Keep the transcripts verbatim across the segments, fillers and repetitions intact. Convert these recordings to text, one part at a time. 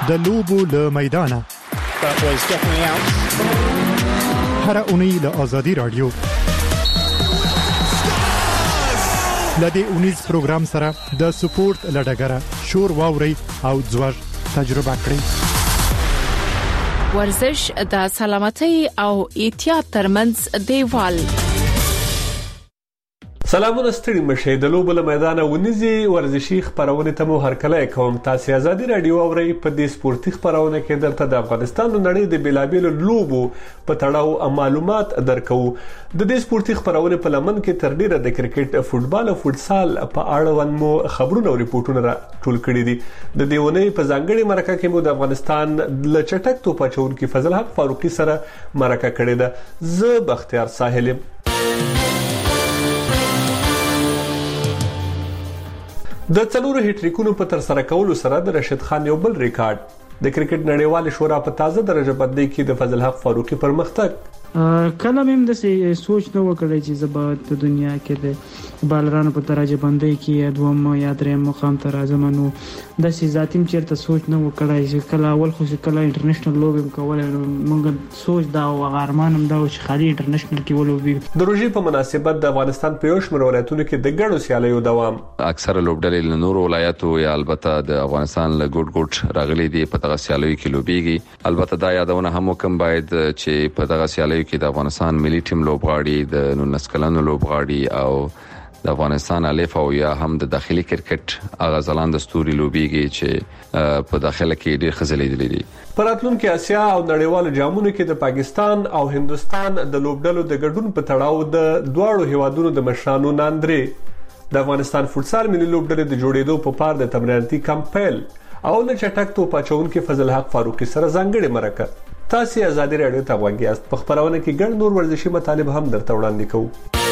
د لوبو له میدانه هر اونۍ له آزادي رادیو لدې اونیز پروګرام سره د سپورت لډګره شور واوري او ځوړ تجربه کړئ. ورزش د سلامتۍ او احتیاط ترمنځ دیوال. سلامونه ستړي مشه د لوبو له میدانه ونیزي ورزشي خبرونه ته مو هرکله کوم. تاسو آزادي رادیو اورئ. په دې سپورتي خبرونه کې درته د افغانستان نړۍ د بیلابیلو لوبو په تړاو معلومات درکو. د دې سپورتي خبرونه په لمن کې تر ډیره د کرکټ، فوتبال او فوتسال په اړه مو خبرونه او ریپورتونه ټول کړي دي. د دې ونې په ځانګړي مرکه کې مو د افغانستان ل چټک توپ اچونکي فضل حق فاروقي سره مرکه کړې ده. زه بختیار ساحل. د څلورو هټریکونو په تر سره کولو سره د رشید خان یو بل ریکارډ د کرکټ نړیوال شورا په تازه درجه بندۍ کې د فضل حق فاروقي پرمختګ. کله هم د سوچ نه وکړای چې زبا د دنیا کې د بالرانو په درجه بندۍ کې دوم یا دریم مقام ته راځم. نو د سي ذاتیم چیرته سوچ نه وکړای چې کله اول خو کله انټرنیشنل لوب کول موږ سوچ دا او ارمان هم دا چې خالي انټرنیشنل کې ولوبي. د روژې په مناسبت د افغانستان په یو شمېر ولایتونو کې د ګډو سیالیو دوام. اکثره لوبډلې له نورو ولایتو یا البته د افغانستان له ګډ ګډ راغلي دي په دغه سیالیو کې لوبيږي. البته دا یادونه هم کوم باید چې په دغه سیالیو کې د افغانستان ملي ټیم لوبغاړي د نولس کلنو لوبغاړي او د افغانستان الف او یا هم د داخلي کرکټ هغه ځلان د ستوري لوبيږي چې په داخله کې ډېر خزلېدلې دي. پراتلونکو اسیا او نړیوالو جامونو کې د پاکستان او هندستان د لوبډلو د ګډون په تړاو د دواړو هیوادونو د مشرانو ناندري د افغانستان فوتسال ملي لوبډلې د جوړېدو په پار د تمریناتي کمپیل او د چټک توپ اچونکي فضل حق فاروقي سره ځانګړي مرکه. تاسو آزادي رادیو ته وګورئ. په خبرونه کې ګڼ نور ورزشي مطالب هم درته وړاندې کوو.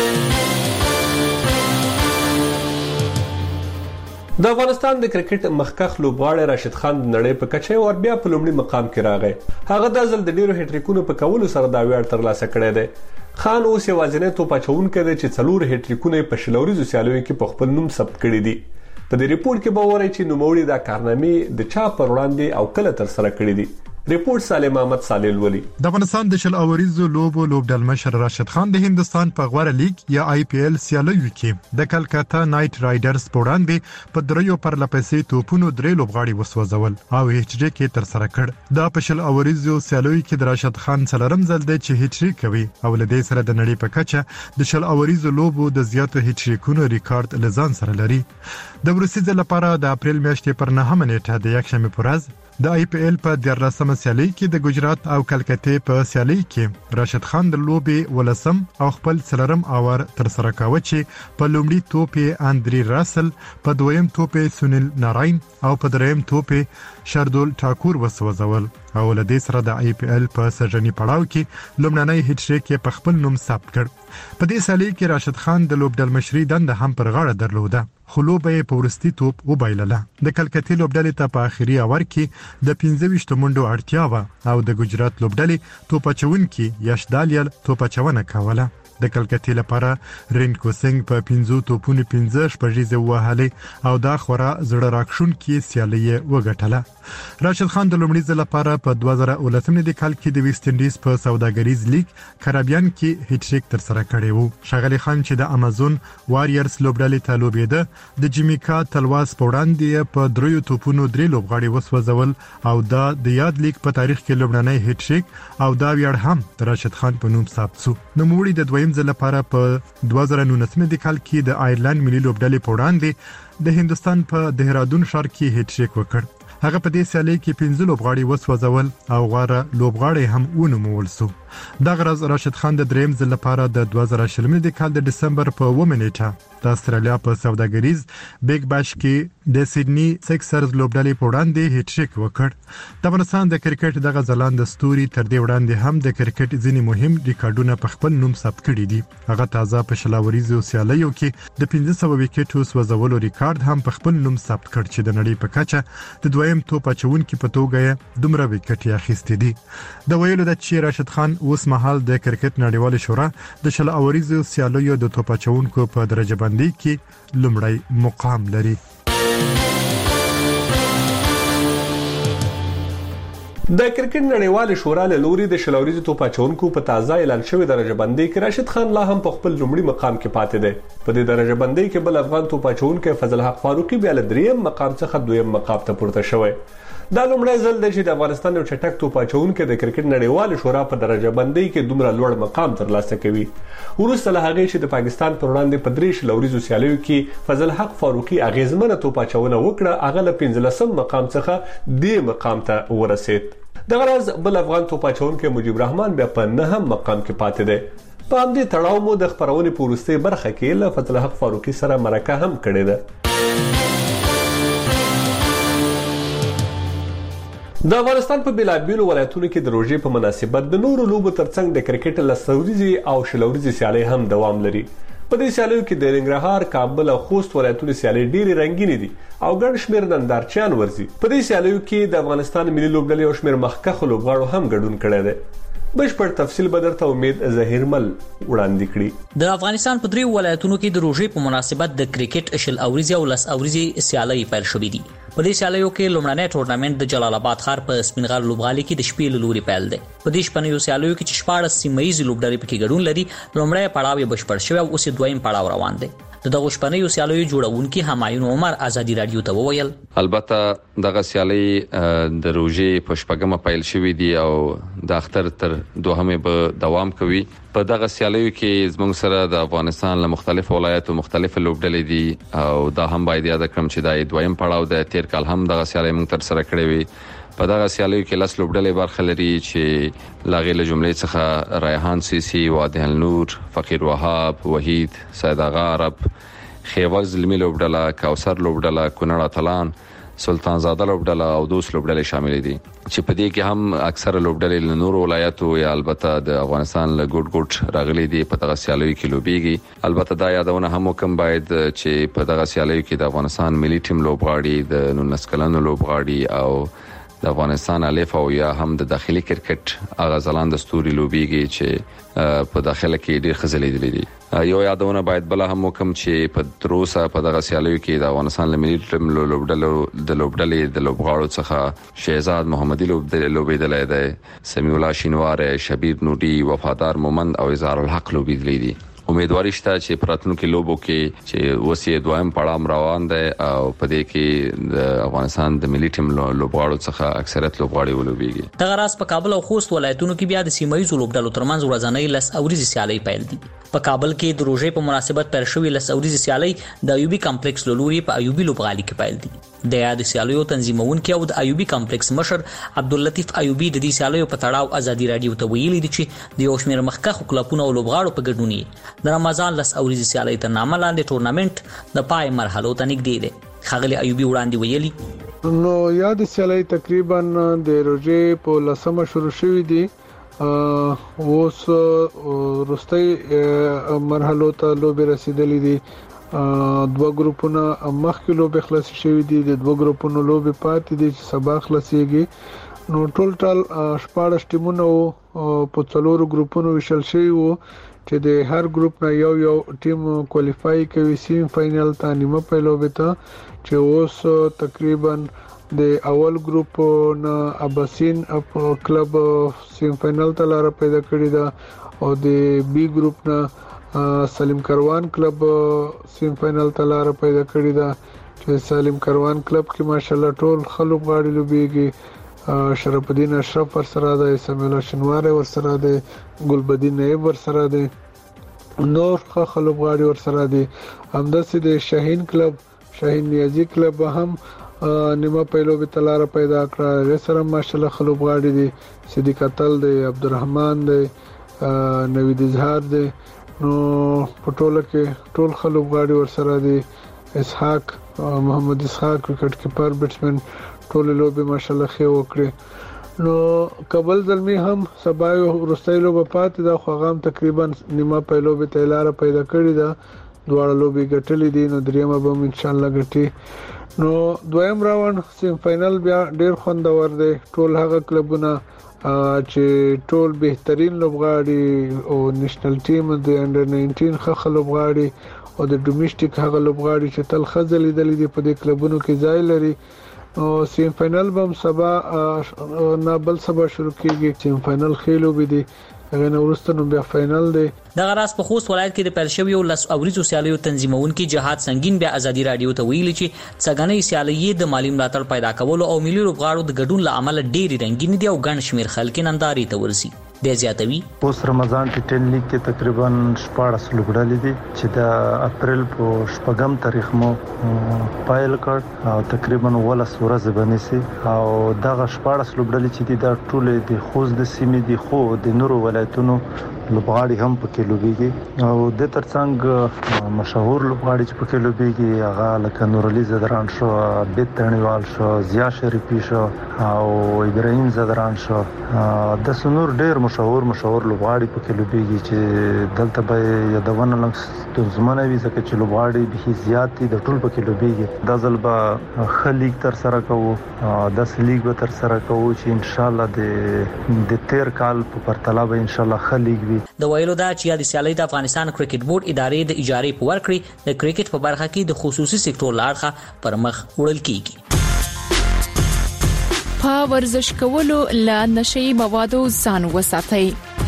د افغانستان د کرکټ مخکخ لوبغاړی راشد خان د نړۍ په کچه او بیا په لومړي مقام کې راغی. هغه د ځل د ډیرو هټریکونو په کولو سره دا ویاړ ترلاسه کړی دی. خان اوس یوازینی توپ اچونکی دی چې څلور هټریکونه په شلوريزو سیالیو کې په خپل نوم ثبت کړی دي. په دې ریپورت کې به وایي چې نوموړي دا کارنامې د چا پر وړاندې او کله تر سره کړې دي. ریپورت سالم احمد صالح ولی. د افغانستان د شل اوریزو لوبو لوبډل مشر راشد خان د هندستان په غوړه لیگ یا آی پی ایل سیالیو کې د کلکتا نایټ رایډرز په وړاندې په دریو پر لپسې توپونو درې لوبغاړي وسوځول او هټریک کې تر سره کړ. دا په شل اوریزو سیالیو کې د راشد خان څلورم ځل دی چې هټریک کوي او لدې سره د نړۍ په کچه د شل اوریزو لوبو د زیاتو هټریکونو ریکارډ لزان سره لري. د ورسېد لپاره د اپریل میاشتې پر نهمه نیټه د یکشنبه په ورځ د آی پی ایل په دیارلسمه سیالي کې د ګجرات او کلکتې په سیالي کې راشد خان د لوبې ولسم او خپل څلورم اور تر سره کاوه چې په لومړي توپ اندري راسل، په دویم توپ سنیل ناراین او په دریم توپ شردول ټاکور وسوځول او لدې سره د آی پی ایل په سژنی پړاو کې لومړنی هټریک په خپل نوم ثبت کړ. په دې سیالي کې راشد خان د لوبډل مشري دنده هم پر غاړه درلوده خو لوبه په ورستي توپ وبایلله. د کلکتې لوبډلې ته په اخري اور کې د پنځه ویشت منډو اړتیا و او د ګجرات لوبډلې توپ اچونکي یش دالیل توپ اچونه کوله. د کلکتې لپاره رینکو سنگ په پنځو توپونو پنځه شپږیزه وهلې او دا خورا زړه راکښونکي سیالي وګټله. راشد خان د لومړي ځل لپاره په دوه زره ولسم کال کې د ویسټ انډیز په سوداګریز لیگ کریبیان کې هټریک تر سره کړی وو. شغلی خان چې د امازون واريرز لوبډلې ته لوبېده د جمیکا تلواس په وړاندې په دریو توپونو درې لوبغاړي وسوځول او دا د یاد لیگ په تاریخ کې لومړنی هټریک او دا ویاړ هم د راشد خان په نوم ثبت شو. نوموړي د دویم ځل لپاره په دوه زره نولسم کال کې د آیرلند ملي لوبډلې په وړاندې د هندستان په دهرادون ښار کې هټریک وکړ. هغه په دې سیالي کې پنځه لوبغاړي وسوځول او غوړه لوبغاړي هم ونومول شو. دا غرض راشد خان د دریم ځل لپاره د دوه زره شلم کال د دسمبر په اوومه نیټه د استرالیا په سوداګریز بیگ باش کې د سیدنی سکسرز لوبډلې په وړاندې هټریک وکړ. د افغانستان د کرکټ دغه ځلان د ستوري تر دې وړاندې هم د کرکټ ځینی مهم ریکارډونه په خپل نوم ثبت کړي دي. هغه تازه په شلاوریزو سیالیو کې د پنځه سوه وکټو سوځولو ریکارډ هم په خپل نوم ثبت کړ چې د نړۍ په کچه د دویم توپ اچونکي په توګه دومره وکټ اخیستې دي. د ویلو د چې راشد خان اوس مهال د کرکټ نړیوال شورا د شل اوریزو سیالیو د توپ اچونکو په درجه بندي کې لومړی مقام لري. د کرکټ نړیوال شورا له لوري د شلوريزو توپ اچونکو په تازه اعلان شوی درجه بندي کې راشد خان لا هم په خپل لومړي مقام کې پاتې دی. په دې درجه بندي کې بل افغان توپ اچونکو فضل حق فاروقي بیا له دریم مقام څخه دویم مقام ته پورته شوی. دا لومړی ځل دی چې د افغانستان یو چټک توپ اچونکو د کرکټ نړیوال شورا په درجه بندي کې دومره لوړ مقام ترلاسه کوي. وروسته له هغې چې د پاکستان پر وړاندې په درې شلوريزو سیالیو کې فضل حق فاروقي اغیزمنه توپ اچونه وکړه، هغه له پنځلسم مقام څخه دې مقام ته ورسید. دغه راز بل افغان توپ اچونکو مجيب رحمان بیا په نهم مقام کې پاتې دی. په همدې تړاو مو د خبرونې په وروستۍ برخه کې له فضل حق فاروقي سره مرکه هم کړې ده. د افغانستان په بېلابېلو ولایتونو کې د روژې په مناسبت د نورو لوبو ترڅنګ د کرکټ لسوريزي او شلوريزي سیالۍ هم دوام لري. په دې سیالیو کې د ننګرهار، کابل او خوست ولایتونو سیالۍ ډېرې رنګینې دي او ګڼ شمېر نندارچیان ورځي. په دې سیالیو کې د افغانستان ملي لوبډلې او شمېر مخکښو لوبغاړو هم ګډون کړی دی. بشپړ تفصیل به درته امید ظهیرمل وړاندې کړي. د افغانستان په دریو ولایتونو کې د روژې په مناسبت د کرکټ شل اوريزي او لس اوريزي سیالۍ پیل شوې دي. په دې سیالیو کې لومړنی ټورنمنت د جلال آباد ښار په سپینغر لوبغالي کې د شپې له لوري پیل دی. په دې شپنیو سیالیو کې چې شپاړس سیمه ییزې لوبډلې پکې ګډون لري، لومړی پړاو یې بشپړ شوی او اوس دویم پړاو روان دی. د دغه شپنیو سیالیو جوړونکي همایون عمر ازادي رادیو ته وویل: البته دغه سیالي د روژې په شپږمه پیل شوې دي او د اختر تر دوهمه به دوام کوي. په دغه سیالیو کې زموږ سره د افغانستان له مختلفو ولایتو مختلف لوبډلې دي او دا هم باید یاد کړم چې دا دویم پړاو د تیر کال هم دغه سیالي موږ تر سره کړې وي. په دغه سیالیو کې لس لوبډلې برخه لري چې لاغې له جملې څخه ریحان سیسی، وادي النور، فقیر وهاب، وحید، سید آغا عرب، خیبر زلمی لوبډله، کوثر لوبډله، کونړ اتلان، سلطان زاده لوبډله او دوس لوبډلې شامل دي چې په دې کې هم اکثره لوبډلې له نورو ولایتو یا البته د افغانستان له ګډ ګډ راغلي دي په دغه سیالیو کې لوبېږي. البته دا یادونه هم وکم باید چې په دغه سیالیو کې د افغانستان ملي ټیم لوبغاړي، د نولس کلنو لوبغاړي او د افغانستان الف او یا هم د داخلي کرکټ هغه ځلان د ستوري لوبېږي چې په داخله کې ډېر خزلې دي. یو یادونه باید بل هم وکم چې په دروسه په دغه سیالیو کې د افغانستان ملي ټیم لوبډلو د لوبډلې د لوبغاړو څخه شهزاد محمدي لوبېدلی دی، سمیع الله شینوار، شبیر نوري، وفادار مومند او اظهار الحق لوبېدلی دي. امیدواري شته چې پراتونکو لوبو کې چې وسې دویم پړاو روان دی او په دې کې د افغانستان د ملي ټیم لوبغاړو څخه اکثریت لوبغاړي ولوبېږي. دغه راز په کابل او خوست ولایتونو کې بیا د سیمه ییزو لوبډلو ترمنځ ورځنۍ لس اوريزي سیالۍ پیل دي. په کابل کې د روژې په مناسبت پیل شوې لس اوريزي سیالۍ د ایوبي کمپلیکس له لوري په ایوبي لوبغالي کې پیل دي. د یاد سیالیو تنظیمونکي او د ایوبي کمپلیکس مشر عبداللطیف ایوبي د دې سیالیو په تړاو ازادي رادیو ته ویلي دي چې د یو شمېر مخکښو کلبونو او لوبغاړو په ګډون یې د رمضان لس اوريزي سیالۍ تر نامه لاندې ټورنمنت د پای مرحلو ته نږدې دی. ښاغلي ایوبي وړاندې ویلي: نو یاد سیالۍ تقریبا د روژې په لسمه شروع شوې دي. اوس وروستۍ مرحلو ته لوبې رسیدلې دي. دوه ګروپونه مخکې لوبې خلاص شوې دي، د دوه ګروپونو لوبې پاتې دي چې سبا خلاصيږي. نو ټول ټال شپږ ټیمونه په څلورو ګروپونو ویشل شوي وو چې د هر ګروپ نه یو یو ټیم کوالیفای کوي سیمی فائنل ته، نیمه پایلوبې ته، چې اوس تقریبا د اول ګروپ نه اباسین کلب سیمی فائنل ته لار پیدا کړی ده او د بی ګروپ نه سلیم کروان کلب سیمی فائنل ته لار پیدا کړی ده چې سلیم کروان کلب کې ماشاءالله ټول خلک غاړي لوبېږي. شرف الدین اشرف ورسره دی، سمیع الله شینوار ورسره دی، ګلبدین نایب ورسره دی، نور خلک غاړي ورسره دي. همداسې د شاهین کلب، شاهین نیازی کلب هم نیمه پیلوبې ته لاره پیدا کړه، هغې سره ماشاءالله خلک غاړي دي. صدیق اتل دی، عبدالرحمن دی، نوید اظهار دی. نو په ټوله کې ټول خلک غاړي ورسره دي. اسحاق محمد اسحاق وکټ کیپر بیټسمن ټول لوبې ماشاءالله ښه وکړي. نو کابل زلمی هم سبا یو وروستۍ لوبه پاتې ده، خو هغه هم تقریبا نیمه پیلوبې ته لاره پیدا کړې ده. دواړه لوبې ګټلې دي، نو دریمه به هم انشاءالله ګټي. نو دویم راوند سیمی فائنل بیا ډیر خوندور دی. ټول هغه کلبونه چې ټول بهترین لوبغاړي او نېشنل ټیم د انډر ناینټین ښه لوبغاړي او د ډومیسټیک هغه لوبغاړي چې تل ښه ځلېدلي دي په دې کلبونو کې ځای لري. سیم فائنل بم سبا نه بل سبا شروع کیږي. سیم فائنل خېلو به دي هغه نو ورستنو بیا فائنل دی. د غراس په خوست ولایت کې د پرشوي او لس اوریزو سیالیو تنظیمونکو جهاد سنگین بیا ازادي رادیو ته ویلي چې څنګه سیالي د مالی ملاتړ پیدا کول او ملي لوبغاړو د ګډون لامل ډېری رنگین دي او ګڼ شمیر خلک ننداري ته ورسي. د زیاتوي اوس رمضان ټي ټن لیګ کې تقریبا شپږ لوبډلې دي چې د اپریل په شپږم تاریخ مو پایل کړ او تقریبا ولس ورځ باندې سي او دغه شپږ لوبډلې چې دي د ټوله د خوست د سیمې دي خو د نورو ولایتونو لوبغاړي هم پکې لوبيږي او د ترڅنګ مشهور لوبغاړي چې پکې لوبيږي هغه لکه نور علي زدران شو، بیت تڼیوال شو، ضیا شریفي شو او ابراهيم زدران شو. د سنور ډېر مشهور مشهور لوبغاړي پکې لوبيږي چې دلته به یادونه لنګ د زمانه وی ځکه چې لوبغاړي به زیات دي د ټول پکې لوبيږي. د ځلبا خلیګ تر سره کوو د سلیګ به تر سره کوو چې ان شاء الله د د تیر کال په پرتله به ان شاء الله خلیګ د ویلو دا چې د سیالي د افغانستان کرکټ بورډ ادارې د اجارې په ورکړې د کرکټ په برخه کې د خصوصي سکتور لاړخه پر مخ وړل کیږي. په ورزش کولو له نشي موادو ځان وساتئ.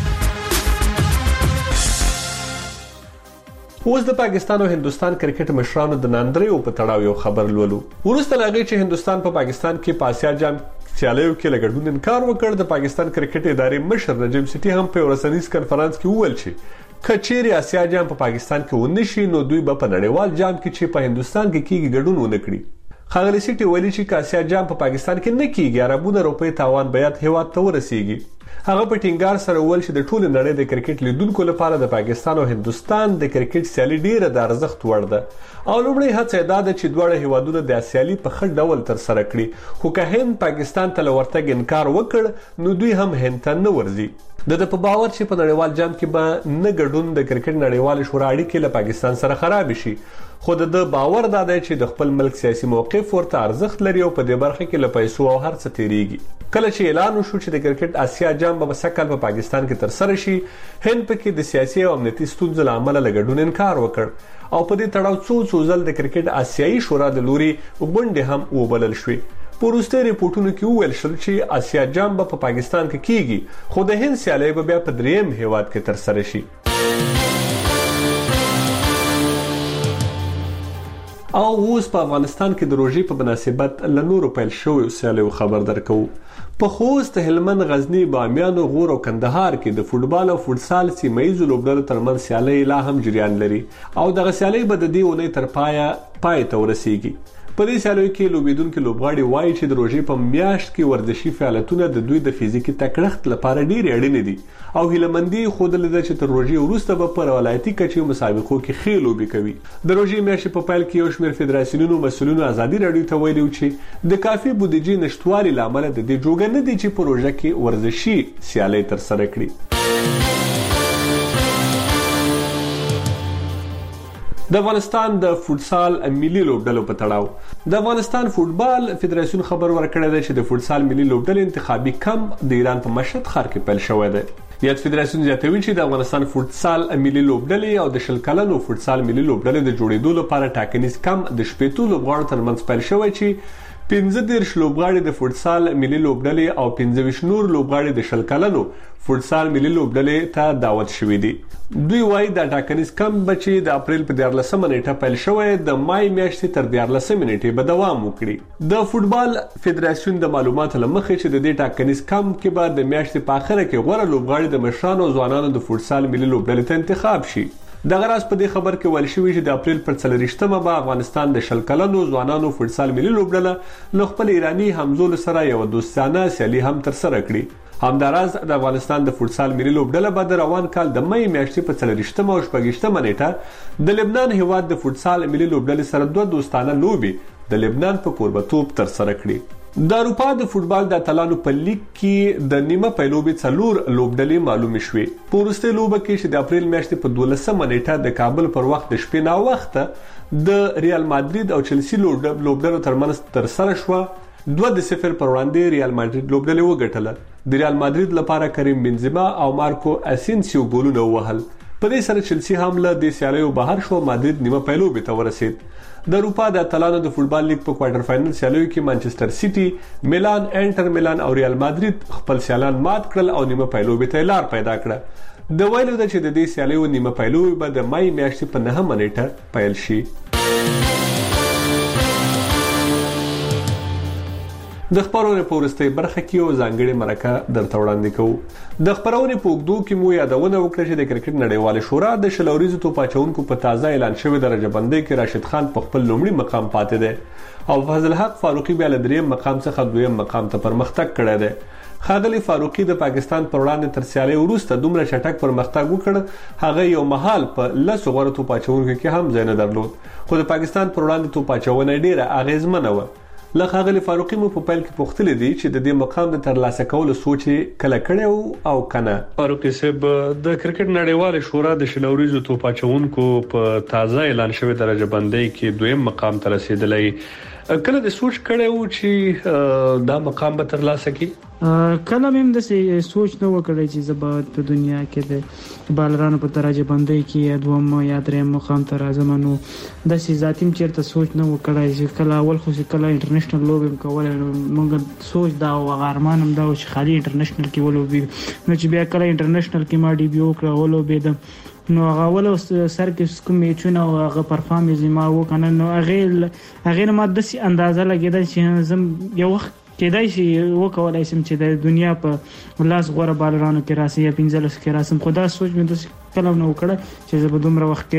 اوس د پاکستان او هندستان کرکټ مشرانو د ناندریو په تړاو یو خبر لولو. ورسته لاغي چې هندستان په پاکستان کې په آسیا جام سیالیو کې لګډون انکار وکړ. د پاکستان کرکټ ادارې مشر نجم سټي هم په ورسنیز کانفرنس کې وویل چې کچېری آسیا جام په پاکستان کې ونشي نو دوی به په نړیوال جام کې چې په هندستان کې کېږي ګډون ونه کړي. خاغلی سټي ویلي چې آسیا جام په پاکستان کې نه کېږي اربونه روپۍ تاوان بیات هیواد ته ورسیږي. هغه په ټینګار سره وویل چې د ټول نړۍ د کرکټ لیدونکو لپاره د پاکستان او هندستان د کرکټ سیالي ډیره د ارزښت وړ ده او لومړی هڅه دا ده چې دواړه هیوادونه د سیالي په ښه ډول تر سره کړي. خو که هند پاکستان ته لورتګ انکار وکړ نو دوی هم هند ته نه ورځي. د په باور چې په نړیوال جام کې به نه ګډون د کرکټ نړیوال شورا اړیکې له پاکستان سره خراب شي. خو د باور دا دی چې د خپل ملک سیاسي موقف ورته ارزښت لري او په دې برخه کې له پیسو او هر څه تیریږي. کله چې اعلان وشو چې د کرکټ آسیا جام به سکهال په پاکستان کې تر سره شي هند پکې د سیاسي او امنیتي ستونزو له امله له ګډون انکار وکړ او په دې تړاو څو څو ځل د کرکټ آسیایي شورا د لوري غونډې هم وبلل شوې. په وروستي ریپورتونو کې وویل شول چې آسیا جام به په پاکستان کې کیږي خو د هند سیالي به بیا په دریم هیواد کې تر سره شي. او اوس په افغانستان کې د روژې په مناسبت له نورو پیل شویو سیالیو خبر درکو. په خوست، هلمند، غزنی، بامیان، غور او کندهار کې د فوټبال او فوټسال سیمایي لوبډلو ترمنځ سیالي لا هم جریان لري او دغه سیالي به د دې اونۍ تر پایه پای ته ورسیږي. په دې سیالیو کې لوبیدونکو لوبغاړي وایي چې د روژې په میاشت کې ورزشي فعالیتونه د دوی د فزیکي تکړښت لپاره ډېر اړین دي او هیلمندي خوده لیدل چې تر روژې وروسته به په ولایتي کچې مسابقو کې ښې لوبې کوي. د روژې میاشتې په پیل کې یو شمېر فدراسیونونو مسؤلینو ازادي راډیو ته ویلي چې د کافي بودیجې نشټوالي له امله د دې جوګه نه دي چې په روژه کې ورزشي سیالۍ ترسره کړي. د افغانستان د فوټسال ملي لوبډلو په تړاو د افغانستان فوټبال فدراسیون خبر ورکړی دی چې د فوټسال ملي لوبډلې انتخابي کمپ د ایران په مشهد ښار کې پیل شوی دی. یاد فدراسیون زیاتوي چې د افغانستان فوټسال ملي لوبډلې او د شل کلنو فوټسال ملي لوبډلې د جوړېدو لپاره ټاکنیز کمپ د شپږ لوبغاړو ترمنځ پیل شوی چې پنځه دیرش لوبغاړي د فوټسال ملي لوبډلې او پنځه ویشت نور لوبغاړي د شل کلنو فوټسال ملي لوبډلې ته دعوت شوي دي. دوی وایي دا ټاکنیز کمپ به چې د اپریل په دیارلسمه نیټه پیل شوی د مای میاشتې تر دیارلسمې نیټې به دوام وکړي. د فوټبال فدراسیون د معلوماتو له مخې چې د دې ټاکنیز کمپ کې به د میاشتې په اخره کې غوره لوبغاړي د مشرانو او ځوانانو د فوټسال ملي لوبډلې ته انتخاب شي. دغه راز په دې خبر کې ویل شوی چې د اپریل پر څلورویشتمه به افغانستان د شل کلنو ځوانانو فوټسال ملي لوبډله له خپل ایراني همزولو سره یو دوستانه سیالي هم ترسره کړي. همداراز د افغانستان د فوټسال ملي لوبډله به د روان کال د مې میاشتې په څلورویشتمه او شپږویشتمه نیټه د لبنان هیواد د فوټسال ملي لوبډلې سره دوه دوستانه لوبې د لبنان په کوربتوب ترسره کړي. د اروپا د فوټبال د اتلانو په لیګ کې د نیمه پیلوبې څلور لوبډلې معلومې شوې. په وروستۍ لوبه کې چې د اپریل میاشتې په دولسمه نیټه د کابل پر وخت د شپې ناوخته د ریال مادرید او چلسی لوبډلو ترمنځ ترسره شوه. دوه د صفر پر وړاندې ریال مادرید لوبډلې وګټله. د ریال مادرید لپاره کریم بنزما او مارکو اسینسیو ګولونه ووهل. په دې سره چلسی هم له دې سیالیو بهر شو. مادرید نیمه پیلوبې ته ورسید. د اروپا د اتلانو د فوتبال لیګ په کوارټر فائنل سیالیو کې مانچستر سیټي، میلان، انټر میلان او ریال مادرید خپل سیالان مات کړل او نیمه پایلوبې ته لار پیدا کړه. د ویلو د چې د دې سیالیو نیمه پایلوبې به د مای میاشتې په نهمه نیټه پیل شي. د خبرونې په وروستۍ برخه کې یو ځانګړې مرکه درته وړاندې کوو. د خبرونې په اوږدو کې مو یادونه وکړه چې د کرکټ نړیوالې شورا د شل اوریزو توپ اچوونکو په تازه اعلان شوی درجه بندۍ کې راشد خان په خپل لومړي مقام پاتې دی او فضل حق فاروقي بیا له دریم مقام څخه دویم مقام ته پرمختګ کړی دی. خاغلی فاروقي د پاکستان پر وړاندې تر سیالۍ وروسته دومره چټک پرمختګ وکړ، هغه یو مهال په لسو غوره توپ اچوونکو کې هم ځای نه درلود، خو د پاکستان پر وړاندې توپ اچونه ډیره اغیزمنه وه. لکه خاغلی فاروقي مو په پیل کې پوښتلې دي چې د دې مقام د ترلاسه کولو سوچ کله کړی او کنه. فاروقي صاحب د کرکټ نړیوالې شورا د شل اوریزو توپ اچوونکو په تازه اعلان شوی درجه بندۍ کې دویم مقام ته رسیدلی، کله د سوچ کړی و چې دا مقام به ترلاسه کړي؟ کله مې د سوچ نه وکړی چې زه په دنیا کې د بالرانو په درجه بندۍ کې دوم یا دریم مقام ته راځم، نو داسې ذاتي چیرته سوچ نه وکړی چې کله اول خو چې کله انټرنیشنل لوبې کولای موږ سوچ دا او ارمان هم دا چې خالي انټرنیشنل کې ولوبي، نو چې بیا کله انټرنیشنل کې ما ډیبیو وکړه ولوبېدم نو هغه ول سر کې کوم میچونه او هغه پرفارمنس ما وکنه، نو هغه هغه ما د سي اندازه لګیدل چې زم یو وخت کېدای شي وکولای شم چې د دنیا په لاس غوړه بالرانو کې راسي یا پنځلس کې راسم، خدا سوچ مې د کلم نو کړه چې زه به دومره وخت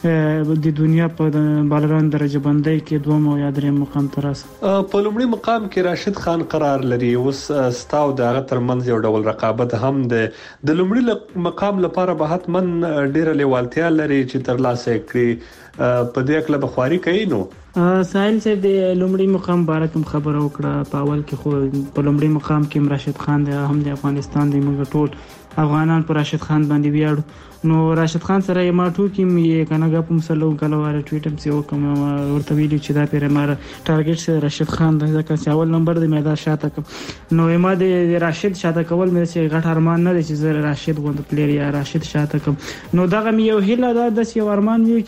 کې د دنیا په بالران درجه بندۍ کې دوم او یا دریم مقام ته راسم. په لومړي مقام کې راشد خان قرار لري، اوس ستاو د هغه ترمنځ یو ډول رقابت هم ده. د لومړي مقام لپاره به حتمن ډیره لیوالتیا لري چې ترلاسه کړي، په دې اړه به خواري کوي. نو ساحل صاحب د لومړي مقام باره کوم خبره وکړه، په اول کې خو په لومړي مقام کې راشد خان دی، هم د افغانستان دی، موږ ټول افغانان پر راشد خان باندې ویاړو. نو راشد خان سره یې ما ټوکی مې کنه په مسلو کلواره ټویټم سی وکم ورته ویلو چې دا پیر مار ټارګټ سره راشد خان د ځکه چې اول نمبر د میدان شاته کوم، نو ما د راشد شاته کول مې چې غټ ارمان نه دی چې زه راشد غوند پلیر یا راشد شاته کوم، نو دغه مې یو هیله ده د سی ارمان یو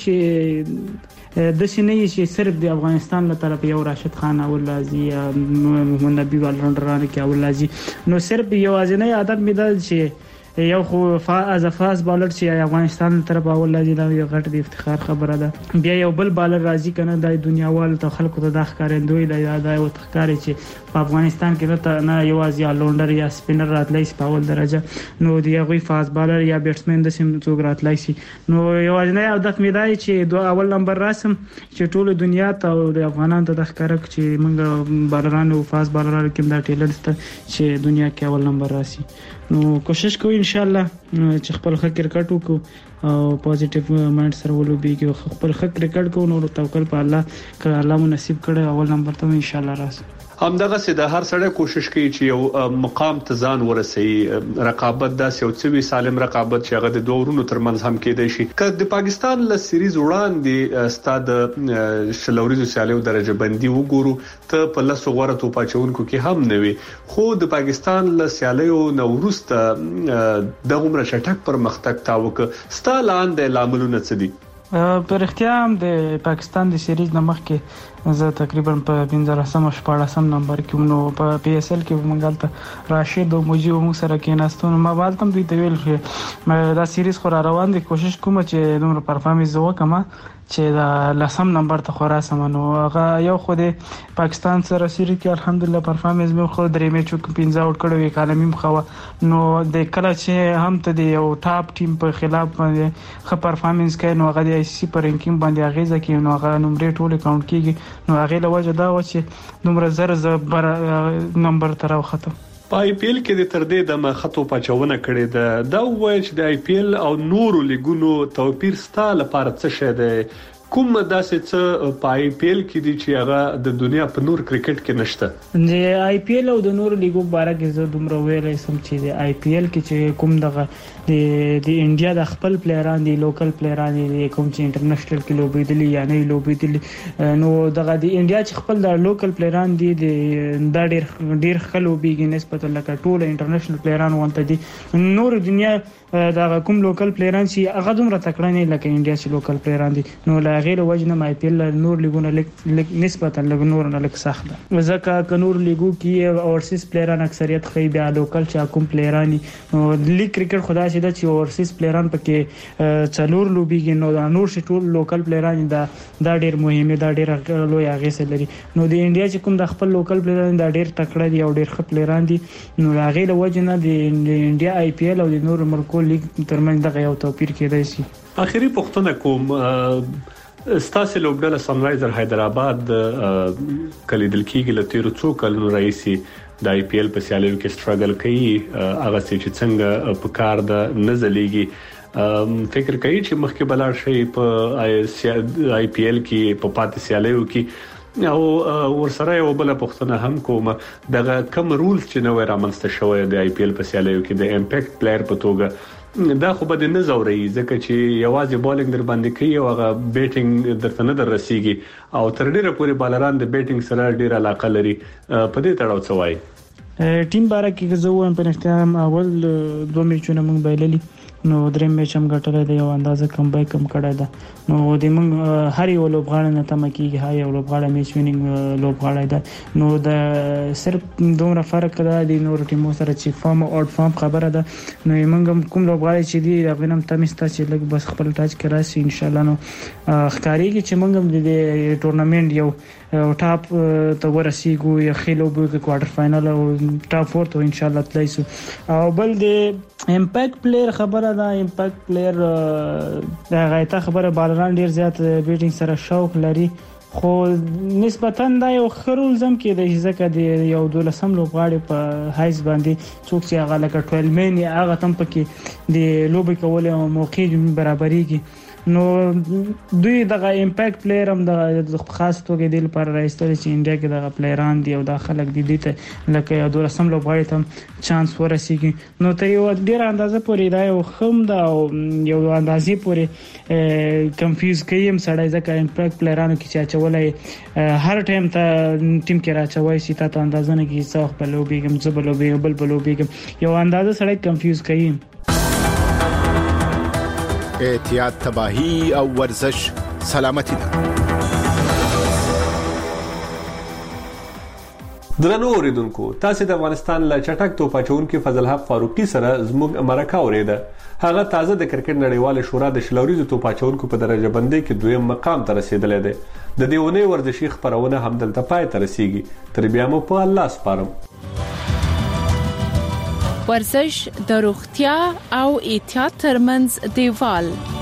چې د سینې چې صرف د افغانستان له طرف یو راشد خان او لازي یا محمد نبی والران کې او لازي، نو صرف یو ازنه عادت مې ده چې یو خو از فاز بالر چې افغانستان له طرف اول لازي دا یو غټ د افتخار خبره ده، بیا یو بل بالر راځي کنه د دنیاوال ته خلکو ته د ښکارندوی د یاد او تخکاري چې په افغانستان کې نه یو ازیا لونډر یا سپینر راتلای شي په اول درجه، نو دی یو فاز بالر یا بیټسمن د سیم څوک راتلای شي، نو یو ځنه او د مېدای چې دوه اول نمبر راسم چې ټول دنیا ته د افغانانو ته د ښکارک چې موږ بالرانو فاز بالرانو کې دا ټیلنټ ته چې دنیا کې اول نمبر راسي. نو کوشش کوو ان شاء الله چې خپل ښه کرکټ وکړو او پوزټیو مایند سره ولوبېږو، خپل ښه کرکټ کوو، نو توکل په الله که الله مو نصیب کړي اول نمبر ته ان شاء الله راسي. همدغه سي د هر سړی کوشش کوي چې یو مقام ته ځان ورسوي، رقابت داسې یو څه وي سالم رقابت چې هغه د دوه ورونو ترمنځ هم کېدای شي. که د پاکستان له سیریز وړاندې ستاد شل اوریزو سیالیو درجه بندي وګورو ته په لاسو غوړه توپ اچوونکو کې هم نه وي، خو د پاکستان له سیالیو نو وروسته د عمر شټک پر مختګ تاوک ستالان د لاملونه څه دي؟ پر اختیار د پاکستان د سیریز نمخ کې زه تقریبا په پنځلسم او شپاړسم نمبر کې نو په پی اس ال کې مونږ راشد او مجيب مو سره کې ناستون ما بالتم دوی ته ویل چې دا سیریز خو را روان دي، کوشش کوم چې دومره پرفارمنس وکم چې دا لسم نمبر ته خورا سمنو هغه یو خو د پاکستان سره سیریز کې الحمدلله پرفارمنس مې خو درې میچو کې پنځه اوټ کړو، اکانومي مخه نو د کله چې هم ته د یو ټاپ ټیم په خلاف باندې ښه پرفارمنس کوي نو هغه د آی سی پر رینکینګ باندې اغیزه کوي، نو هغه نمبر ټول اکاونټ کیږي، نو هغه له وجه دا و چې دومره زر زر نمبر تر وخته. په آی پی ایل کې د تر دې د مخاطو پچاونه کړي ده، دا وایي چې د آی پی ایل او نورو لیګونو توپیر ستا لپاره څه شي ده؟ کوم داسې څه په آی پی ایل کې دي چې هغه د دنیا په نور کرکټ کې نشته؟ د آی پی ایل او د نورو لیګو باره کې زه دومره ویلای سم چې د آی پی ایل کې چې کوم دغه د د انډیا د خپل پلیران دي، لوکل پلیران دي، کوم چې انټرنیشنل کې لوبېدلي یا نه لوبېدلي، نو دغه د انډیا چې خپل د لوکل پلیران دي د دا ډېر ډېر ښه لوبېږي نسبت لکه ټول انټرنیشنل پلیران وانته دي. نور دنیا دا کوم لوکل پلیران چې هغه دومره تکړه نه لکه انډیا چې لوکل پلیران دي نو لا غیر وجنه آی پی ایل نور لیګونه لیک نسبتا لګ نور نه لیک سخت ده ځکه ک نور لیګو کې اورسیز پلیران اکثریت خې بیا لوکل چې کوم پلیران نو لیګ کرکټ خدا چې د چې اورسیز پلیران پکې څلور لوبيږي نو نور شي ټول لوکل پلیران دا دا ډیر مهمه دا ډیر لوی هغه سره لري نو د انډیا چې کوم د خپل لوکل پلیران دا ډیر تکړه دي او ډیر ښه پلیران دي نو هغه له وجنه د انډیا آی پی ایل او د نور ملکو لیګ ترمنځ دغه یو توپیر کېدای شي. اخیری پوښتنه کوم ستاسو لوبډله سنرایزر حیدرآباد کلیدل کېږي له تیرو څو کلونو راهیسي د آی پی ایل په سیالیو کې سټرګل کوي هغه چې څنګه په کار د نزلېږي فکر کوي چې مخکې بلار شي په آی پی ایل کې په پاتې سیالیو کې او ورسره یو بل پوښتنه هم کوم دغه کم رولز چې نو رامنځته شوی د آی پی ایل په سیالیو کې د امپیکټ پلیئر په توګه دا خو به نه زوري ځکه چې یوازې بالینګ در باندې کوي او هغه بیټینګ درته نه در رسیږي او تر ډیره پورې بالران د بیټینګ سره ډیر علاقه لري په دې تړاو څه وایي ټیم باره کې زه وایم په اختیار اول دوه میچونه موږ بایللي نو درې میچ هم ګټلې دی او اندازه کم بای کم کړه ده نو د موږ هر یو لوبغاړی نه تم کیږي هر یو لوبغاړی میچ وینینګ لوبغاړی ده نو د صرف دومره فرق ده د نور ټیمو سره چې فارم او اورټ فارم خبره ده نو موږ کوم لوبغاړی چې دی هغه هم تمسته چې لګ بس خپل ټاچ کرا سي ان شاء الله نو ښکاریږي چې موږ د ټورنمنت یو ټاپ ته ورسیږو یا خېلو به کوارټر فائنل او ټاپ فور ته ان شاء الله تلایسو او بل د امپیکټ پلیئر خبره دا امپیکټ پلیئر دا غایته خبره بالران ډیر زیات بیټینګ سره شوق لري خو نسبتا دا یو خرول زم کې د ځکه د یو دولسم لوبغاړي په هایز باندې څوک چې هغه لکه ټویل مین یا هغه تم پکې د لوبي کول او موقع برابرېږي نو دوی دغه امپیکټ پلیئر هم د خاص توګه د لپاره راځي چې انډیا کې دغه پلیئران دی او د خلک دي ته لکه یو دولسم لوبغاړي ته چانس ورسیږي نو ته یو ډیر اندازه پورې دا یو خم دا یو اندازې پورې کنفیوز کیم سړی ځکه امپیکټ پلیئرانو کې چې چولای هر ټایم ته ټیم کې راچوي چې تاسو اندازه نه کې څو خپل لوبيګم زبل لوبي بل بل لوبيګم یو اندازه سړی کنفیوز کیم. احتیاط تباہی او ورزش سلامتی ده. درنو اوریدونکو تاسو د افغانستان له چټک توپ اچونکو فضل حق فاروقي سره زموږ مرکه اوریده هغه تازه د کرکټ نړیوال شورا د شلوريزو توپ اچونکو په درجه بندۍ کې دویم مقام ته رسیدلی دی د دې ونې ورزشي خبرونه هم دلته پای ته رسیږي تر بیا مو په الله سپارم. ورزش د روغتیا او احتیاط ترمنځ دیوال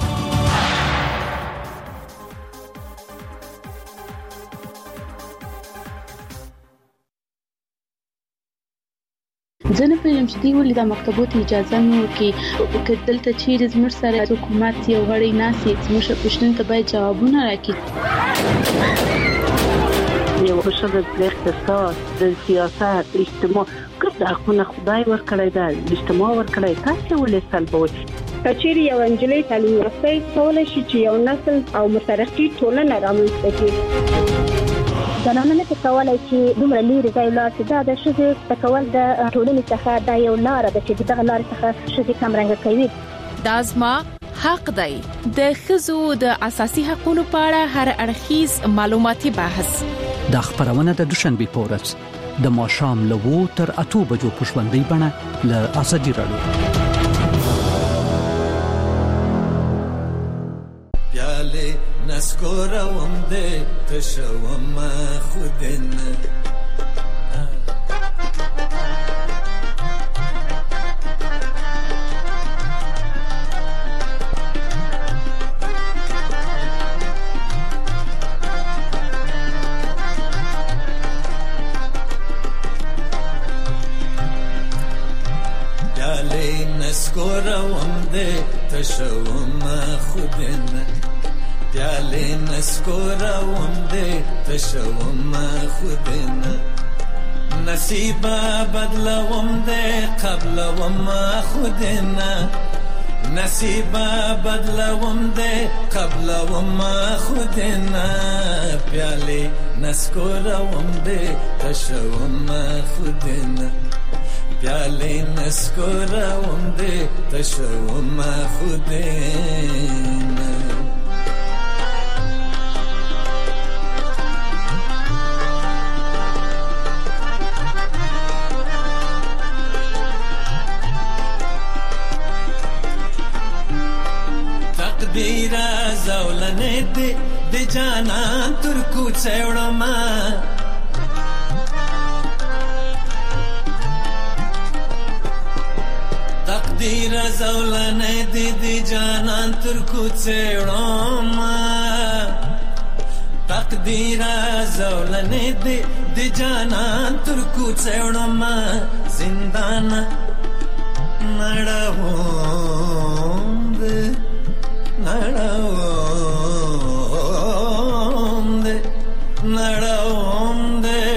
ځنه په یم چې دی ولې د مکتبونو اجازه نه ورکړي دلته چیرې زموږ سره حکومت یو غړی ناسي زموږ پښتون ته باید جوابونه راکړي یو بشر د اقتصاد د سیاست اجتماع کله خو نه خدای ورکړی دا اجتماع ورکړی تاسو ولې سلبوي کچېری یو انجلۍ تعلیم یافته کولای شي چې یو نسل او مترقي ټولنه رامنځته کړي زنانه نه کولای چې دومره لري ځای لاړ چې دا د شذ تکول د ټولنې څخه دا یو لار ده چې دغه لار څخه شذ کم رنګ کوي دا زما حق دی د خزو د اساسي حقوقو په اړه هر اړخیز معلوماتي بحث د خبرونه د دوشنبه پورس د ماشام لوو تر اتو بجو پښوندې بڼه ل اسدي راډیو پیاله نسکوروم دې تشوم خودن نسکوروم دې تشوم خودن پیاله نسکوروم دې تشوم خودن نصیب بدلوم دې قبلوم خودن نصیب بدلوم دې قبلوم خودن پیاله نسکوروم دې تشوم خودن پیاله نسکورم ده تشوم خودین تقدیر زولنه ده ده جانان ترکو چوڑم تقدیر زولنه دی دی جانان ترکو چیڑم تقدیر زولنه دی دی جانان ترکو چیڑم زندان نڑاوم دی نڑاوم دی نڑاوم دی